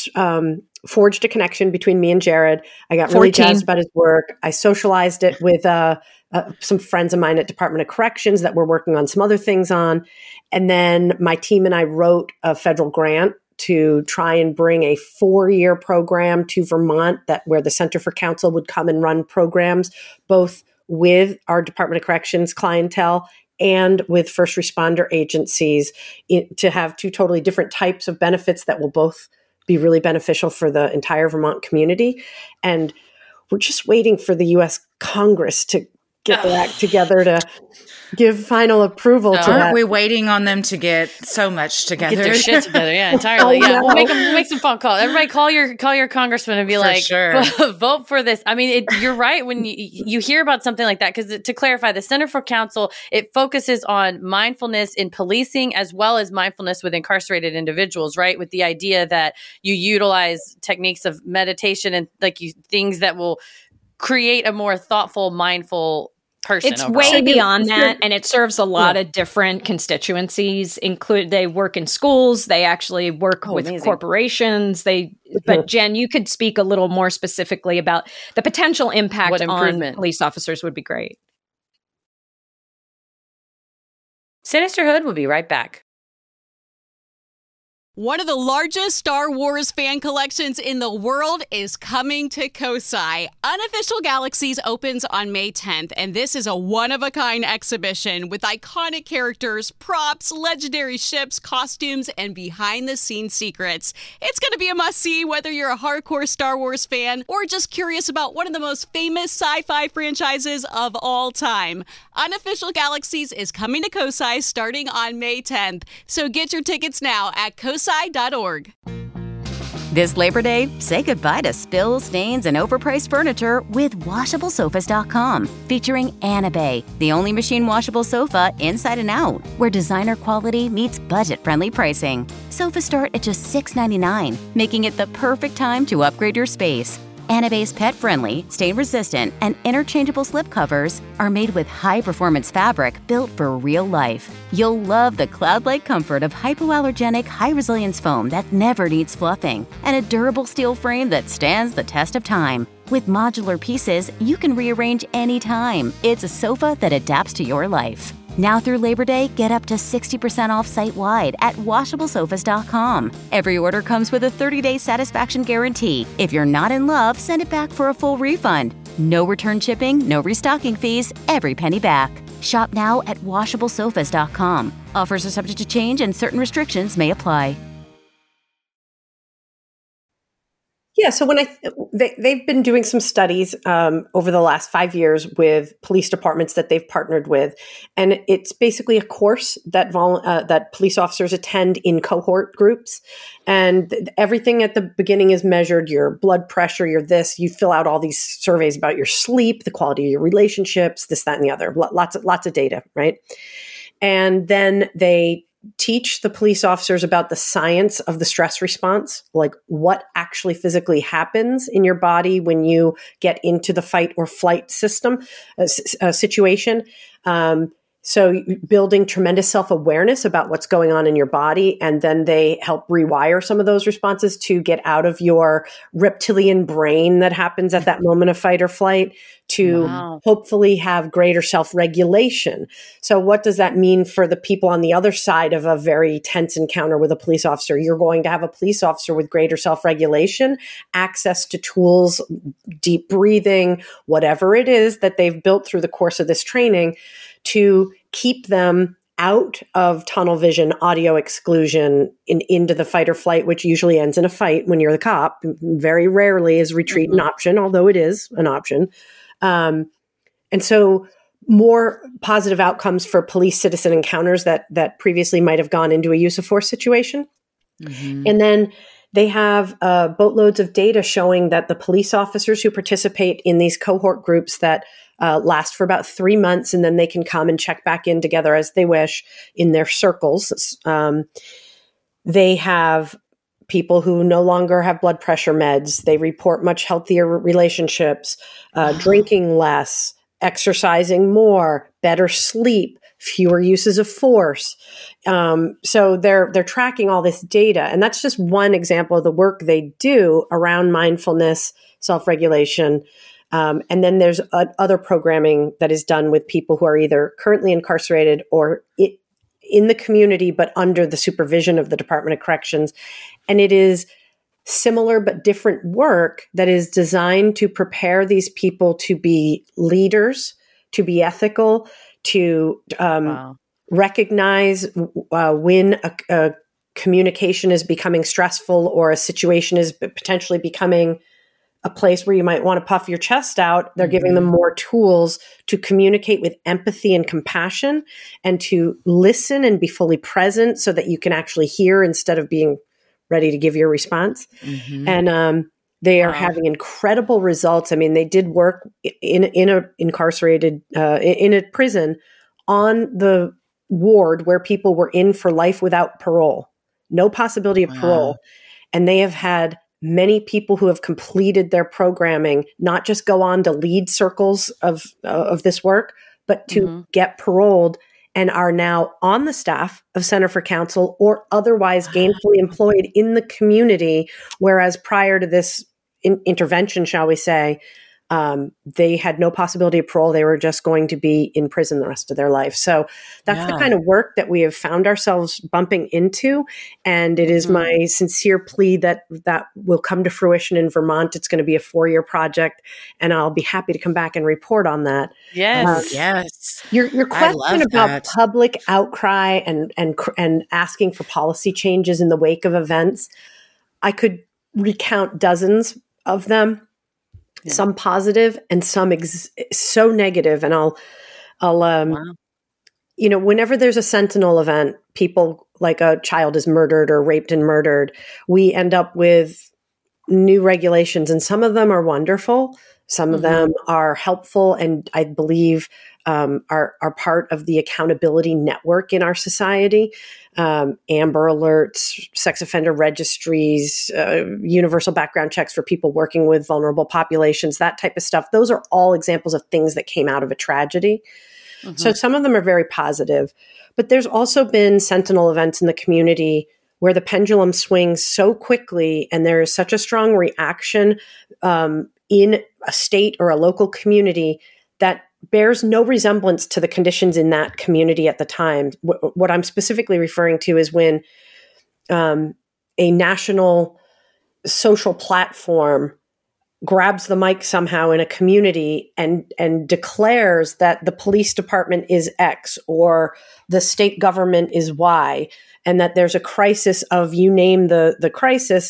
um, forged a connection between me and Jared. I got really fourteen jazzed about his work. I socialized it with uh, uh, some friends of mine at Department of Corrections that we're working on some other things on. And then my team and I wrote a federal grant to try and bring a four-year program to Vermont that where the Center for Counsel would come and run programs, both with our Department of Corrections clientele and with first responder agencies, it, to have two totally different types of benefits that will both be really beneficial for the entire Vermont community. And we're just waiting for the U S Congress to get their act together to give final approval to Aren't that. we waiting on them to get so much together? Get their shit together, yeah, entirely. I Yeah, know. make, them, make some phone calls. Everybody, call your call your congressman and be For like, sure. vote for this. I mean, it, you're right when you you hear about something like that. Because to clarify, the Center for Counsel, it focuses on mindfulness in policing as well as mindfulness with incarcerated individuals. Right, with the idea that you utilize techniques of meditation and like you things that will create a more thoughtful, mindful person. It's overall. way beyond that, and it serves a lot of different constituencies. Include they work in schools, they actually work Oh, with amazing. corporations. They, but Jen, you could speak a little more specifically about the potential impact What on improvement? police officers would be great. Sinisterhood will be right back. One of the largest Star Wars fan collections in the world is coming to Kosai. Unofficial Galaxies opens on May tenth, and this is a one-of-a-kind exhibition with iconic characters, props, legendary ships, costumes, and behind-the-scenes secrets. It's going to be a must-see whether you're a hardcore Star Wars fan or just curious about one of the most famous sci-fi franchises of all time. Unofficial Galaxies is coming to Kosai starting on May tenth, so get your tickets now at kosai dot org. This Labor Day, say goodbye to spills, stains, and overpriced furniture with washable sofas dot com, featuring Anabay, the only machine washable sofa inside and out, where designer quality meets budget-friendly pricing. Sofas start at just six ninety-nine, making it the perfect time to upgrade your space. Anabay's pet-friendly, stain-resistant, and interchangeable slip covers are made with high-performance fabric built for real life. You'll love the cloud-like comfort of hypoallergenic, high-resilience foam that never needs fluffing, and a durable steel frame that stands the test of time. With modular pieces, you can rearrange anytime. It's a sofa that adapts to your life. Now through Labor Day, get up to sixty percent off site-wide at washable sofas dot com. Every order comes with a thirty-day satisfaction guarantee. If you're not in love, send it back for a full refund. No return shipping, no restocking fees, every penny back. Shop now at washable sofas dot com. Offers are subject to change and certain restrictions may apply. Yeah, so when I they, they've been doing some studies um, over the last five years with police departments that they've partnered with, and it's basically a course that vol- uh, that police officers attend in cohort groups, and th- everything at the beginning is measured: your blood pressure, your this. You fill out all these surveys about your sleep, the quality of your relationships, this, that, and the other. Lots of lots of data, right? And then they teach the police officers about the science of the stress response, like what actually physically happens in your body when you get into the fight or flight system uh, uh, situation. Um, so building tremendous self-awareness about what's going on in your body, and then they help rewire some of those responses to get out of your reptilian brain that happens at that moment of fight or flight to wow. hopefully have greater self-regulation. So what does that mean for the people on the other side of a very tense encounter with a police officer? You're going to have a police officer with greater self-regulation, access to tools, deep breathing, whatever it is that they've built through the course of this training to keep them out of tunnel vision, audio exclusion, in, into the fight or flight, which usually ends in a fight when you're the cop. Very rarely is retreat mm-hmm. an option, although it is an option. Um, and so more positive outcomes for police-citizen encounters that that previously might have gone into a use of force situation. Mm-hmm. And then they have uh, boatloads of data showing that the police officers who participate in these cohort groups that uh, last for about three months, and then they can come and check back in together as they wish in their circles. Um, they have people who no longer have blood pressure meds. They report much healthier relationships, uh, drinking less, exercising more, better sleep, fewer uses of force. Um, so they're they're tracking all this data, and that's just one example of the work they do around mindfulness, self-regulation. Um, and then there's uh, other programming that is done with people who are either currently incarcerated or it, in the community, but under the supervision of the Department of Corrections. And it is similar but different work that is designed to prepare these people to be leaders, to be ethical, to um, wow. recognize uh, when a, a communication is becoming stressful or a situation is potentially becoming a place where you might want to puff your chest out. They're mm-hmm. giving them more tools to communicate with empathy and compassion, and to listen and be fully present so that you can actually hear instead of being ready to give your response. Mm-hmm. And um, they are wow. having incredible results. I mean, they did work in in a incarcerated uh, in a prison on the ward where people were in for life without parole, no possibility of wow. parole, and they have had many people who have completed their programming not just go on to lead circles of uh, of this work, but to mm-hmm. get paroled and are now on the staff of Center for Counsel or otherwise gainfully employed in the community. Whereas prior to this in- intervention, shall we say, Um, they had no possibility of parole. They were just going to be in prison the rest of their life. So that's yeah. the kind of work that we have found ourselves bumping into. And it is mm-hmm. my sincere plea that that will come to fruition in Vermont. It's going to be a four-year project, and I'll be happy to come back and report on that. Yes, uh, yes. Your your question about that. public outcry and and and asking for policy changes in the wake of events, I could recount dozens of them. Yeah. Some positive and some ex- so negative. And I'll, I'll, um, wow. you know, whenever there's a Sentinel event, people like a child is murdered or raped and murdered, we end up with new regulations, and some of them are wonderful. Some mm-hmm. of them are helpful, and I believe um, are are part of the accountability network in our society. Um, Amber Alerts, sex offender registries, uh, universal background checks for people working with vulnerable populations, that type of stuff. Those are all examples of things that came out of a tragedy. Mm-hmm. So some of them are very positive. But there's also been Sentinel events in the community where the pendulum swings so quickly and there is such a strong reaction um, in a state or a local community that bears no resemblance to the conditions in that community at the time. W- what I'm specifically referring to is when um, a national social platform grabs the mic somehow in a community and and declares that the police department is X or the state government is Y, and that there's a crisis of, you name the the crisis,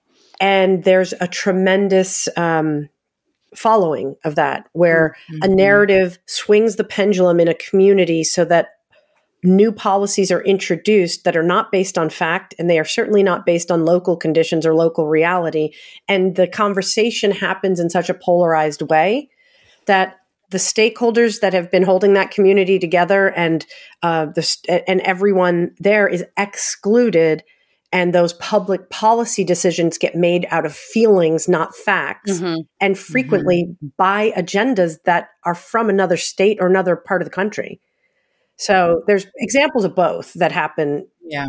and there's a tremendous um, following of that, where mm-hmm. a narrative swings the pendulum in a community so that new policies are introduced that are not based on fact, and they are certainly not based on local conditions or local reality. And the conversation happens in such a polarized way that the stakeholders that have been holding that community together and uh, the and everyone there is excluded. And those public policy decisions get made out of feelings, not facts, mm-hmm. and frequently mm-hmm. by agendas that are from another state or another part of the country. So there's examples of both that happen. Yeah.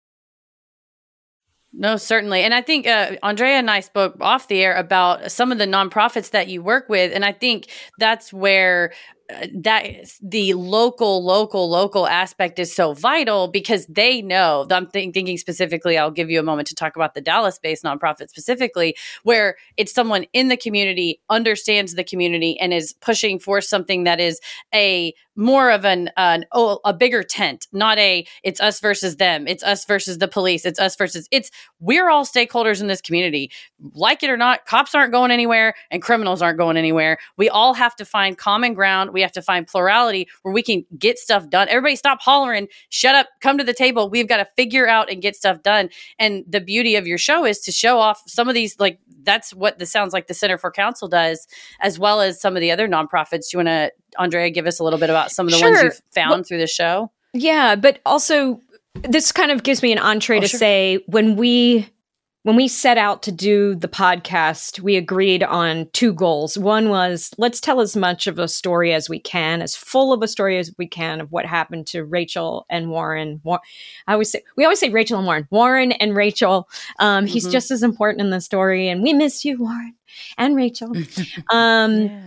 No, certainly. And I think uh, Andrea and I spoke off the air about some of the nonprofits that you work with. And I think that's where uh, that the local, local, local aspect is so vital, because they know, I'm th- thinking specifically, I'll give you a moment to talk about the Dallas-based nonprofit specifically, where it's someone in the community, understands the community, and is pushing for something that is a more of an, an oh, a bigger tent, not a, it's us versus them. It's us versus the police. It's us versus, it's, we're all stakeholders in this community. Like it or not, cops aren't going anywhere and criminals aren't going anywhere. We all have to find common ground. We have to find plurality where we can get stuff done. Everybody stop hollering, shut up, come to the table. We've got to figure out and get stuff done. And the beauty of your show is to show off some of these, like, that's what this sounds like the Center for Counsel does, as well as some of the other nonprofits. Do you want to, Andrea, give us a little bit about some of the sure. ones you've found well, through the show? Yeah, but also this kind of gives me an entree oh, to sure. say when we when we set out to do the podcast, we agreed on two goals. One was, let's tell as much of a story as we can, as full of a story as we can of what happened to Rachel and Warren. War- I always say, we always say Rachel and Warren. Warren and Rachel. Um, mm-hmm. He's just as important in the story, and we miss you, Warren and Rachel. um, yeah.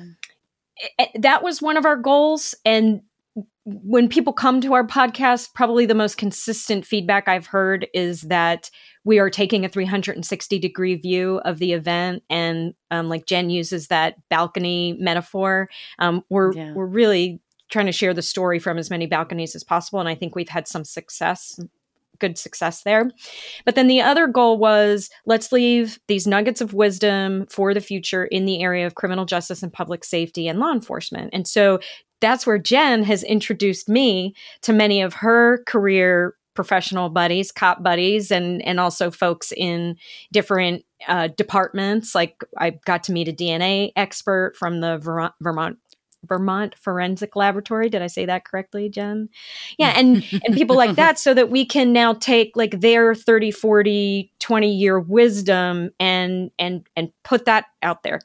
it, that was one of our goals, and when people come to our podcast, probably the most consistent feedback I've heard is that we are taking a three hundred sixty degree view of the event. And um, like Jen uses that balcony metaphor, um, we're yeah. we're really trying to share the story from as many balconies as possible. And I think we've had some success, good success there. But then the other goal was, let's leave these nuggets of wisdom for the future in the area of criminal justice and public safety and law enforcement. And so that's where Jen has introduced me to many of her career professional buddies, cop buddies, and and also folks in different uh, departments. Like I got to meet a D N A expert from the Ver- Vermont Vermont Forensic Laboratory. Did I say that correctly, Jen? Yeah, and and people like that, so that we can now take like their thirty, forty, twenty year wisdom and and and put that out there.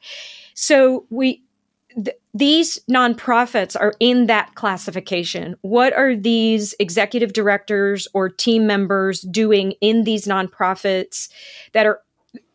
So we th- these nonprofits are in that classification. What are these executive directors or team members doing in these nonprofits that are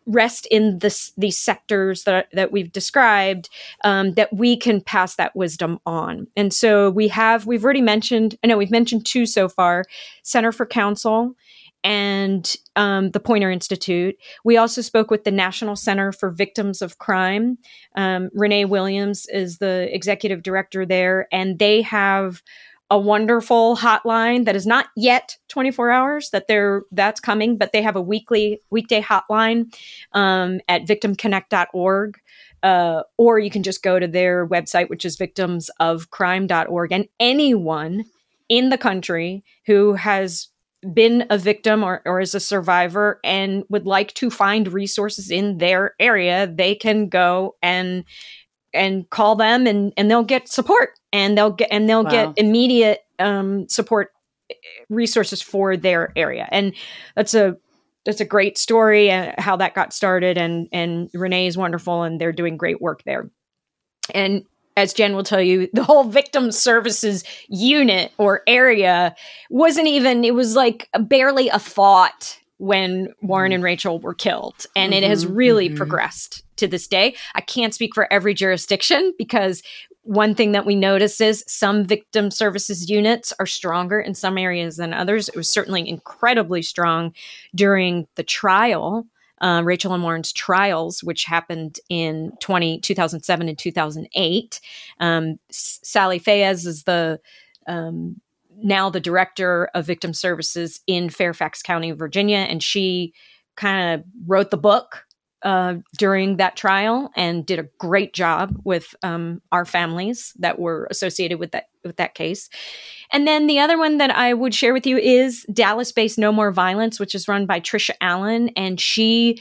rest in this, these sectors that, that we've described, um, that we can pass that wisdom on. And so we have, we've already mentioned, I know we've mentioned two so far, Center for Counsel and um, the Poynter Institute. We also spoke with the National Center for Victims of Crime. Um, Renee Williams is the executive director there, and they have a wonderful hotline that is not yet twenty-four hours, that they're that's coming, but they have a weekly weekday hotline um, at victim connect dot org. Uh, or you can just go to their website, which is victims of crime dot org. And anyone in the country who has been a victim or, or is a survivor and would like to find resources in their area, they can go and and call them, and, and they'll get support, and they'll get and they'll wow. get immediate um, support resources for their area. And that's a that's a great story, uh, how that got started. And and Renee is wonderful, and they're doing great work there. And as Jen will tell you, the whole victim services unit or area wasn't even, it was like barely a thought when Warren and Rachel were killed. And mm-hmm, it has really mm-hmm. progressed to this day. I can't speak for every jurisdiction, because one thing that we notice is some victim services units are stronger in some areas than others. It was certainly incredibly strong during the trial, uh, Rachel and Warren's trials, which happened in twenty, two thousand seven and two thousand eight. Um, S- Sally Fayez is the um, now the director of victim services in Fairfax County, Virginia, and she kind of wrote the book uh, during that trial and did a great job with um, our families that were associated with that with that case. And then the other one that I would share with you is Dallas-based No More Violence, which is run by Trisha Allen, and she.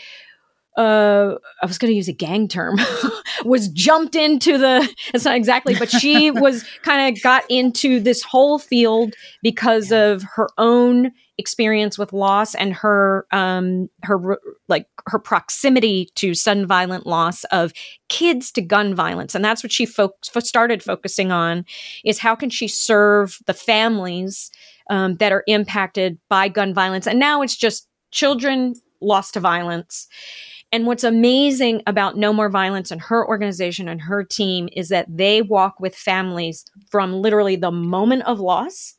Uh, I was going to use a gang term, was jumped into the, it's not exactly, but she was kind of got into this whole field because yeah. of her own experience with loss and her, um, her, like her proximity to sudden violent loss of kids to gun violence. And that's what she fo- started focusing on, is how can she serve the families um, that are impacted by gun violence. And now it's just children lost to violence. And what's amazing about No More Violence and her organization and her team is that they walk with families from literally the moment of loss.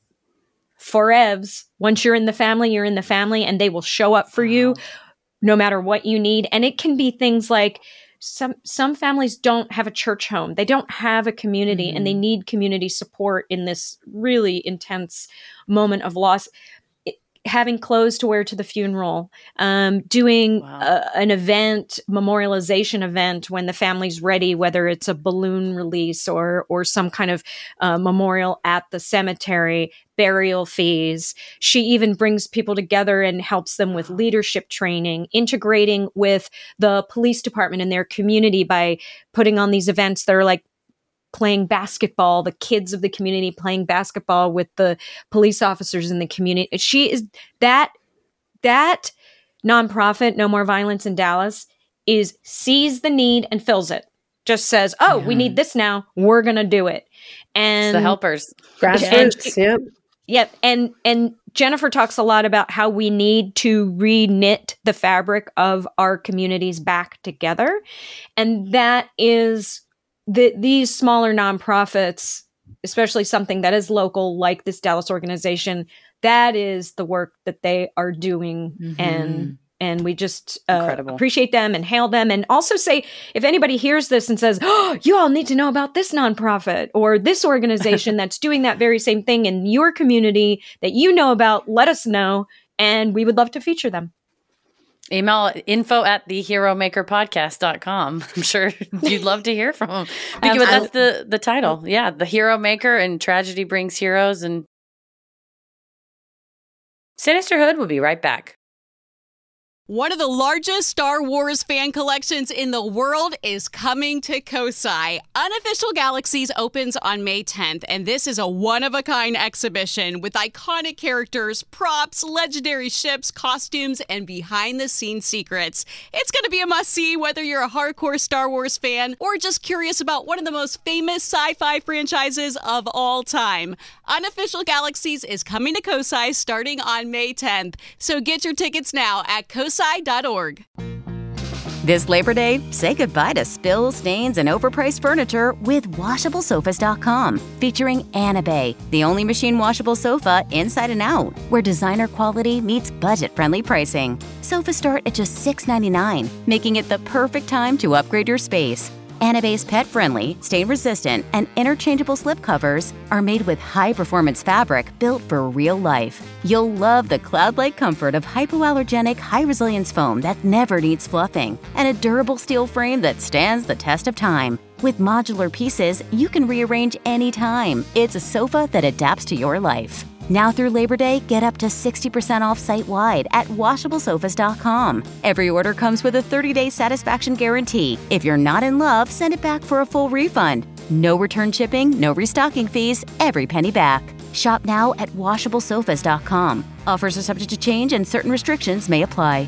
Forevs, once you're in the family, you're in the family, and they will show up for you no matter what you need. And it can be things like some some families don't have a church home. They don't have a community, mm-hmm. and they need community support in this really intense moment of loss. Having clothes to wear to the funeral, um, doing wow. a, an event, memorialization event when the family's ready, whether it's a balloon release or or some kind of uh, memorial at the cemetery, burial fees. She even brings people together and helps them with leadership training, integrating with the police department in their community by putting on these events that are like playing basketball, the kids of the community playing basketball with the police officers in the community. She is that, that nonprofit, No More Violence in Dallas, is sees the need and fills it. Just says, oh, yeah. we need this now. We're going to do it. And it's the helpers. Grassroots. Yep. Yep. And, and Jennifer talks a lot about how we need to re-knit the fabric of our communities back together. And that is The, these smaller nonprofits, especially something that is local like this Dallas organization, that is the work that they are doing. Mm-hmm. And and we just uh, appreciate them and hail them. And also say, if anybody hears this and says, oh, you all need to know about this nonprofit or this organization that's doing that very same thing in your community that you know about, let us know. And we would love to feature them. Email info at the hero maker podcast dot com. I'm sure you'd love to hear from them. Because um, that's the, the title. Yeah, The Hero Maker, and tragedy brings heroes. And Sinisterhood will be right back. One of the largest Star Wars fan collections in the world is coming to COSI. Unofficial Galaxies opens on May tenth, and this is a one-of-a-kind exhibition with iconic characters, props, legendary ships, costumes, and behind-the-scenes secrets. It's going to be a must-see whether you're a hardcore Star Wars fan or just curious about one of the most famous sci-fi franchises of all time. Unofficial Galaxies is coming to COSI starting on May tenth, so get your tickets now at cosi dot org. This Labor Day, say goodbye to spills, stains, and overpriced furniture with washable sofas dot com, featuring Anabay, the only machine washable sofa inside and out, where designer quality meets budget-friendly pricing. Sofas start at just six ninety-nine, making it the perfect time to upgrade your space. Anabay's pet-friendly, stain-resistant, and interchangeable slipcovers are made with high-performance fabric built for real life. You'll love the cloud-like comfort of hypoallergenic, high-resilience foam that never needs fluffing, and a durable steel frame that stands the test of time. With modular pieces, you can rearrange anytime. It's a sofa that adapts to your life. Now through Labor Day, get up to sixty percent off site-wide at washable sofas dot com. Every order comes with a thirty-day satisfaction guarantee. If you're not in love, send it back for a full refund. No return shipping, no restocking fees, every penny back. Shop now at washable sofas dot com. Offers are subject to change and certain restrictions may apply.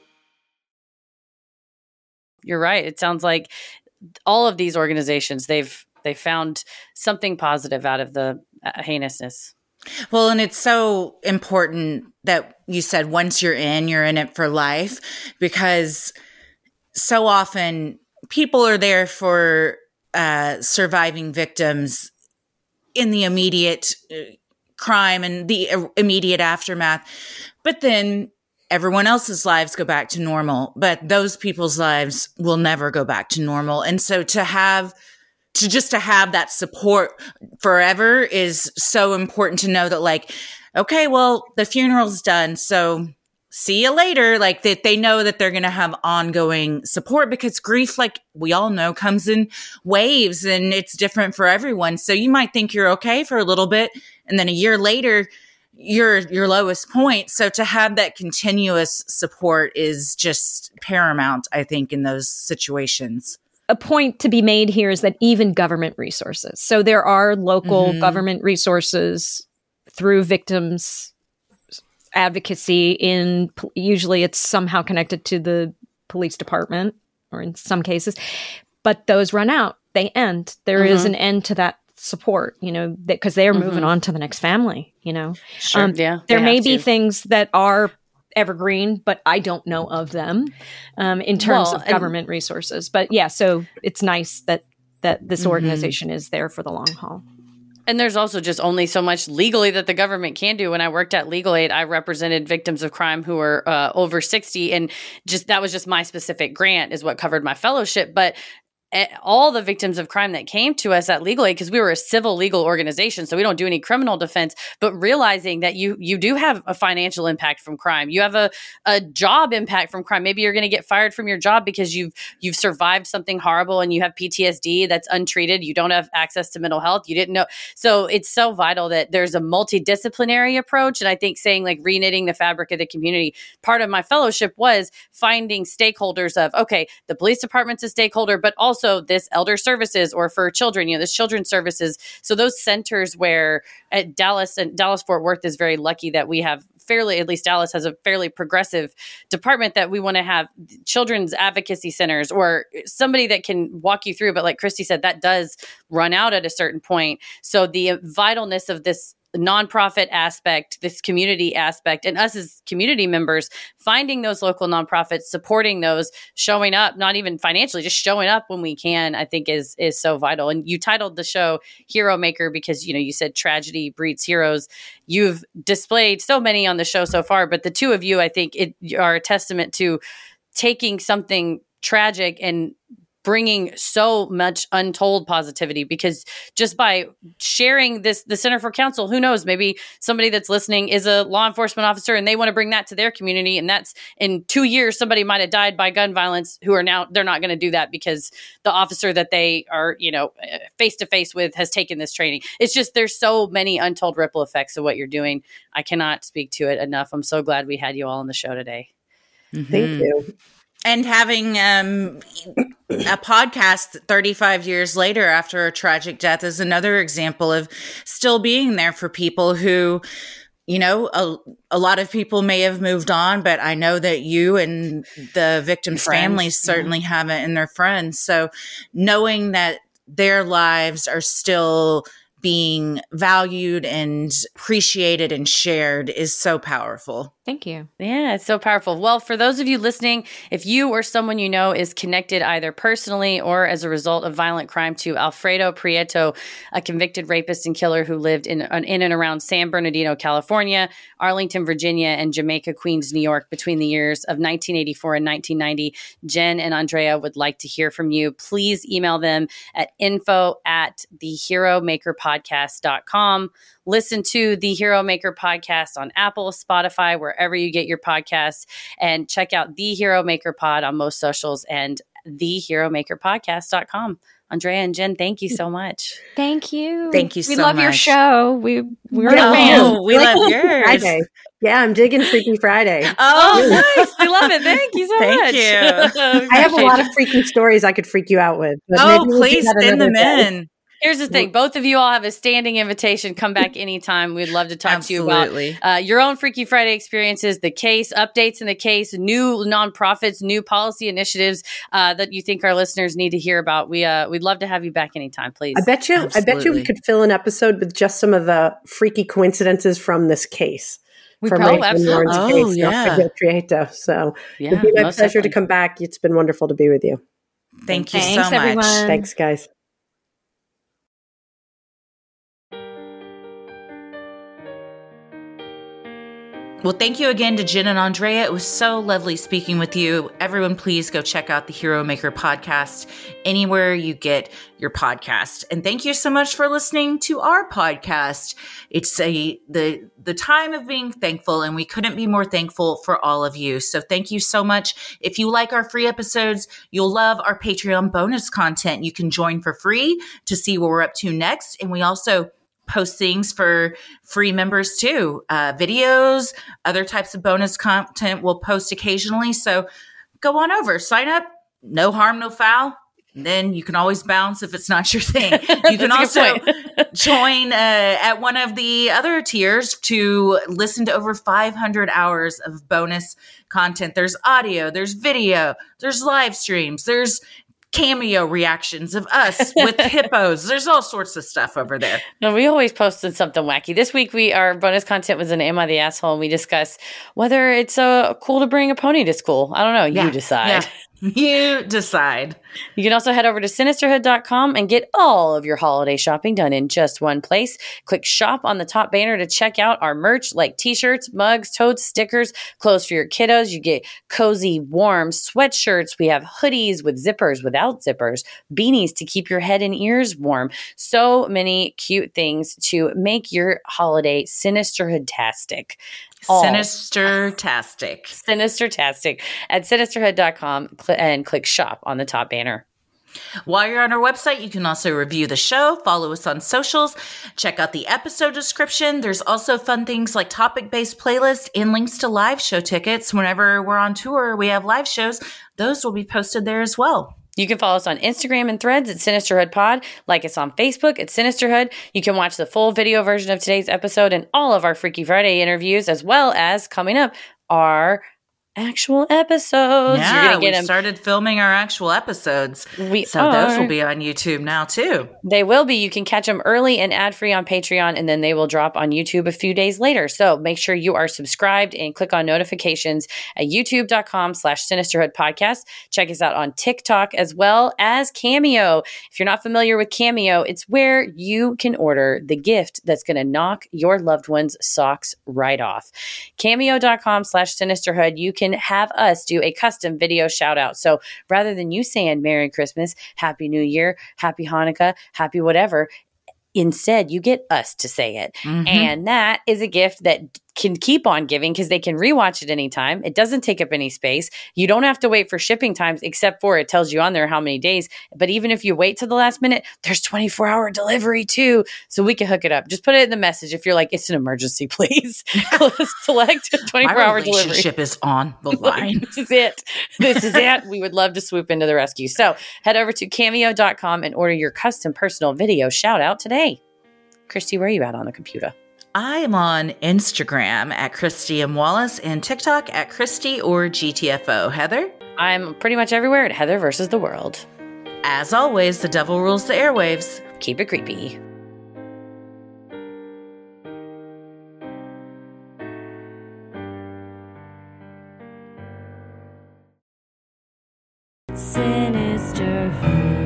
You're right. It sounds like all of these organizations, they've they found something positive out of the uh, heinousness. Well, and it's so important that you said once you're in, you're in it for life, because so often people are there for uh, surviving victims in the immediate uh, crime and the uh, immediate aftermath. But then everyone else's lives go back to normal, but those people's lives will never go back to normal. And so to have To just to have that support forever is so important to know that, like, okay, well, the funeral's done, so see you later. Like that, they know that they're going to have ongoing support, because grief, like we all know, comes in waves and it's different for everyone. So you might think you're okay for a little bit, and then a year later, you're your lowest point. So to have that continuous support is just paramount, I think, in those situations. A point to be made here is that even government resources. So there are local mm-hmm. government resources through victims advocacy in, usually it's somehow connected to the police department, or in some cases, but those run out, they end. There mm-hmm. is an end to that support, you know, because they are mm-hmm. moving on to the next family, you know. Sure, um, yeah. There may be things that are evergreen, but I don't know of them um, in terms well, of government resources. But yeah, so it's nice that that this mm-hmm. organization is there for the long haul. And there's also just only so much legally that the government can do. When I worked at Legal Aid, I represented victims of crime who were uh, over sixty, and just that was just my specific grant is what covered my fellowship. But all the victims of crime that came to us at Legal Aid, because we were a civil legal organization, so we don't do any criminal defense, but realizing that you you do have a financial impact from crime. You have a, a job impact from crime. Maybe you're going to get fired from your job because you've you've survived something horrible and you have P T S D that's untreated. You don't have access to mental health. You didn't know. So it's so vital that there's a multidisciplinary approach. And I think saying like reknitting the fabric of the community, part of my fellowship was finding stakeholders of, okay, the police department's a stakeholder, but also Also, this elder services, or for children, you know, this children's services. So those centers where at Dallas and Dallas Fort Worth is very lucky that we have fairly, at least Dallas has a fairly progressive department, that we want to have children's advocacy centers or somebody that can walk you through. But like Christy said, that does run out at a certain point. So the vitalness of this nonprofit aspect, this community aspect, and us as community members, finding those local nonprofits, supporting those, showing up, not even financially, just showing up when we can, I think is is so vital. And you titled the show Hero Maker because, you know, you said tragedy breeds heroes. You've displayed so many on the show so far, but the two of you, I think, it, are a testament to taking something tragic and bringing so much untold positivity, because just by sharing this, the Center for Counsel, who knows, maybe somebody that's listening is a law enforcement officer and they want to bring that to their community. And that's in two years, somebody might have died by gun violence who are now, they're not going to do that because the officer that they are, you know, face to face with has taken this training. It's just, there's so many untold ripple effects of what you're doing. I cannot speak to it enough. I'm so glad we had you all on the show today. Mm-hmm. Thank you. And having um, a podcast thirty-five years later after a tragic death is another example of still being there for people who, you know, a, a lot of people may have moved on, but I know that you and the victims' friends, families certainly yeah. have it, and their friends. So knowing that their lives are still being valued and appreciated and shared is so powerful. Thank you. Yeah, it's so powerful. Well, for those of you listening, if you or someone you know is connected either personally or as a result of violent crime to Alfredo Prieto, a convicted rapist and killer who lived in, in and around San Bernardino, California, Arlington, Virginia, and Jamaica, Queens, New York between the years of nineteen eighty-four and nineteen ninety, Jen and Andrea would like to hear from you. Please email them at info at the hero maker podcast dot com. Listen to the Hero Maker Podcast on Apple, Spotify, wherever you get your podcasts, and check out the Hero Maker Pod on most socials and the hero maker podcast dot com. Andrea and Jen, thank you so much. Thank you. Thank you we so love much. your show. We we're Yeah. a fan. Oh, we Like love yours. Friday. Yeah, I'm digging Freaky Friday. Oh, Oh, nice. We love it. Thank you so Thank much. you. I have a lot of freaky stories I could freak you out with. but oh, maybe we'll do please that send another them day. in. Here's the thing. Both of you all have a standing invitation. Come back anytime. We'd love to talk Absolutely. to you about uh, your own Freaky Friday experiences, the case, updates in the case, new nonprofits, new policy initiatives uh, that you think our listeners need to hear about. We, uh, we'd love to have you back anytime, please. I bet you. I bet you Absolutely. we could fill an episode with just some of the freaky coincidences from this case. We from probably- Rachel absolutely. Warren's Oh, case, yeah. Alfredo Prieto. So Yeah, it'd be my most pleasure definitely. to come back. It's been wonderful to be with you. Thank you Thanks, so much. everyone. Thanks, guys. Well, thank you again to Jen and Andrea. It was so lovely speaking with you. Everyone, please go check out the Hero Maker podcast anywhere you get your podcast. And thank you so much for listening to our podcast. It's a the the time of being thankful, and we couldn't be more thankful for all of you. So thank you so much. If you like our free episodes, you'll love our Patreon bonus content. You can join for free to see what we're up to next. And we also post things for free members too. Uh, videos, other types of bonus content we'll post occasionally. So go on over, sign up, no harm, no foul. Then you can always bounce if it's not your thing. You can That's a also good join uh, at one of the other tiers to listen to over five hundred hours of bonus content. There's audio, there's video, there's live streams, there's cameo reactions of us with hippos. There's all sorts of stuff over there. No, we always posted something wacky. This week, we our bonus content was an Am I the Asshole? And we discussed whether it's uh, cool to bring a pony to school. I don't know. Yeah, You decide. yeah. You decide. You can also head over to sinisterhood dot com and get all of your holiday shopping done in just one place. Click shop on the top banner to check out our merch like t-shirts, mugs, totes, stickers, clothes for your kiddos. You get cozy, warm sweatshirts. We have hoodies with zippers, without zippers, beanies to keep your head and ears warm. So many cute things to make your holiday Sinisterhood-tastic. All. Sinister-tastic. Sinister-tastic at sinisterhood dot com cl- and click shop on the top banner. While you're on our website, you can also review the show, follow us on socials, check out the episode description. There's also fun things like topic-based playlists and links to live show tickets. Whenever we're on tour, we have live shows. Those will be posted there as well. You can follow us on Instagram and Threads at Sinisterhood Pod. Like us on Facebook at Sinisterhood. You can watch the full video version of today's episode and all of our Freaky Friday interviews, as well as coming up, our actual episodes. Yeah, You're gonna get we them. started filming our actual episodes. We so are. those will be on YouTube now too. They will be. You can catch them early and ad-free on Patreon, and then they will drop on YouTube a few days later. So make sure you are subscribed and click on notifications at youtube.com slash Sinisterhood Podcast. Check us out on TikTok as well as Cameo. If you're not familiar with Cameo, it's where you can order the gift that's going to knock your loved one's socks right off. Cameo.com slash Sinisterhood. You can have us do a custom video shout out. So rather than you saying Merry Christmas, Happy New Year, Happy Hanukkah, Happy whatever, instead you get us to say it. Mhm. And that is a gift that can keep on giving because they can rewatch it anytime. It doesn't take up any space. You don't have to wait for shipping times, except for it tells you on there how many days. But even if you wait to the last minute, there's twenty-four hour delivery too. So we can hook it up. Just put it in the message if you're like, it's an emergency, please. Select twenty-four hour My delivery. relationship is on the line. This is it. This is it. We would love to swoop into the rescue. So head over to cameo dot com and order your custom personal video shout out today. Christy, where are you at on the computer? I am on Instagram at Christy M. Wallace and TikTok at Christy or G T F O. Heather? I'm pretty much everywhere at Heather versus the World. As always, the devil rules the airwaves. Keep it creepy. Sinisterhood.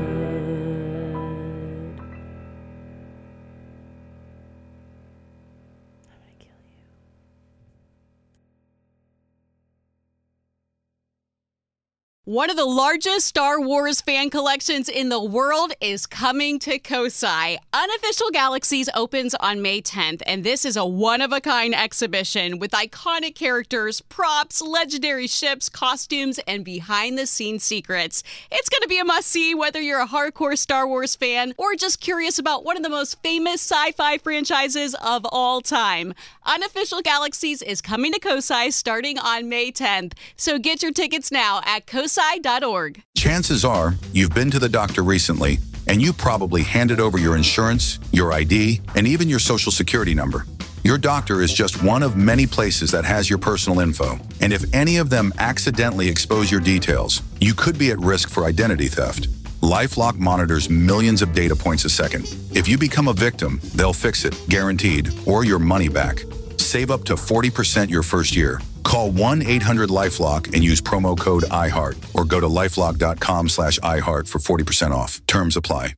One of the largest Star Wars fan collections in the world is coming to Kosai. Unofficial Galaxies opens on May tenth, and this is a one-of-a-kind exhibition with iconic characters, props, legendary ships, costumes, and behind-the-scenes secrets. It's going to be a must-see whether you're a hardcore Star Wars fan or just curious about one of the most famous sci-fi franchises of all time. Unofficial Galaxies is coming to Kosai starting on May tenth, so get your tickets now at kosai dot org. Chances are you've been to the doctor recently, and you probably handed over your insurance, your I D, and even your social security number. Your doctor is just one of many places that has your personal info, and if any of them accidentally expose your details, you could be at risk for identity theft. LifeLock monitors millions of data points a second. If you become a victim, they'll fix it, guaranteed, or your money back. Save up to forty percent your first year. Call one eight hundred LifeLock and use promo code iHeart or go to lifelock.com slash iHeart for forty percent off. Terms apply.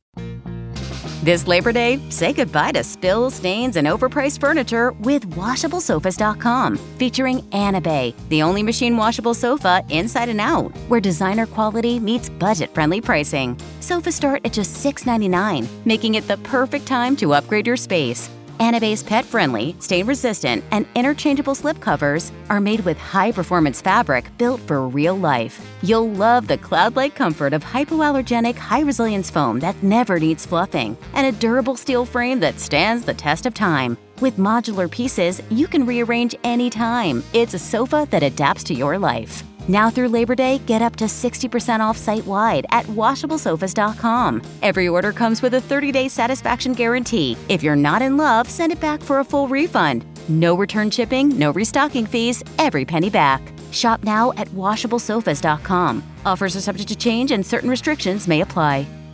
This Labor Day, say goodbye to spills, stains, and overpriced furniture with washable sofas dot com, featuring Anabay, the only machine washable sofa inside and out, where designer quality meets budget-friendly pricing. Sofas start at just six ninety-nine, making it the perfect time to upgrade your space. Anabay's pet-friendly, stain-resistant, and interchangeable slipcovers are made with high-performance fabric built for real life. You'll love the cloud-like comfort of hypoallergenic, high-resilience foam that never needs fluffing, and a durable steel frame that stands the test of time. With modular pieces, you can rearrange anytime. It's a sofa that adapts to your life. Now through Labor Day, get up to sixty percent off site-wide at washable sofas dot com. Every order comes with a thirty-day satisfaction guarantee. If you're not in love, send it back for a full refund. No return shipping, no restocking fees, every penny back. Shop now at washable sofas dot com. Offers are subject to change and certain restrictions may apply.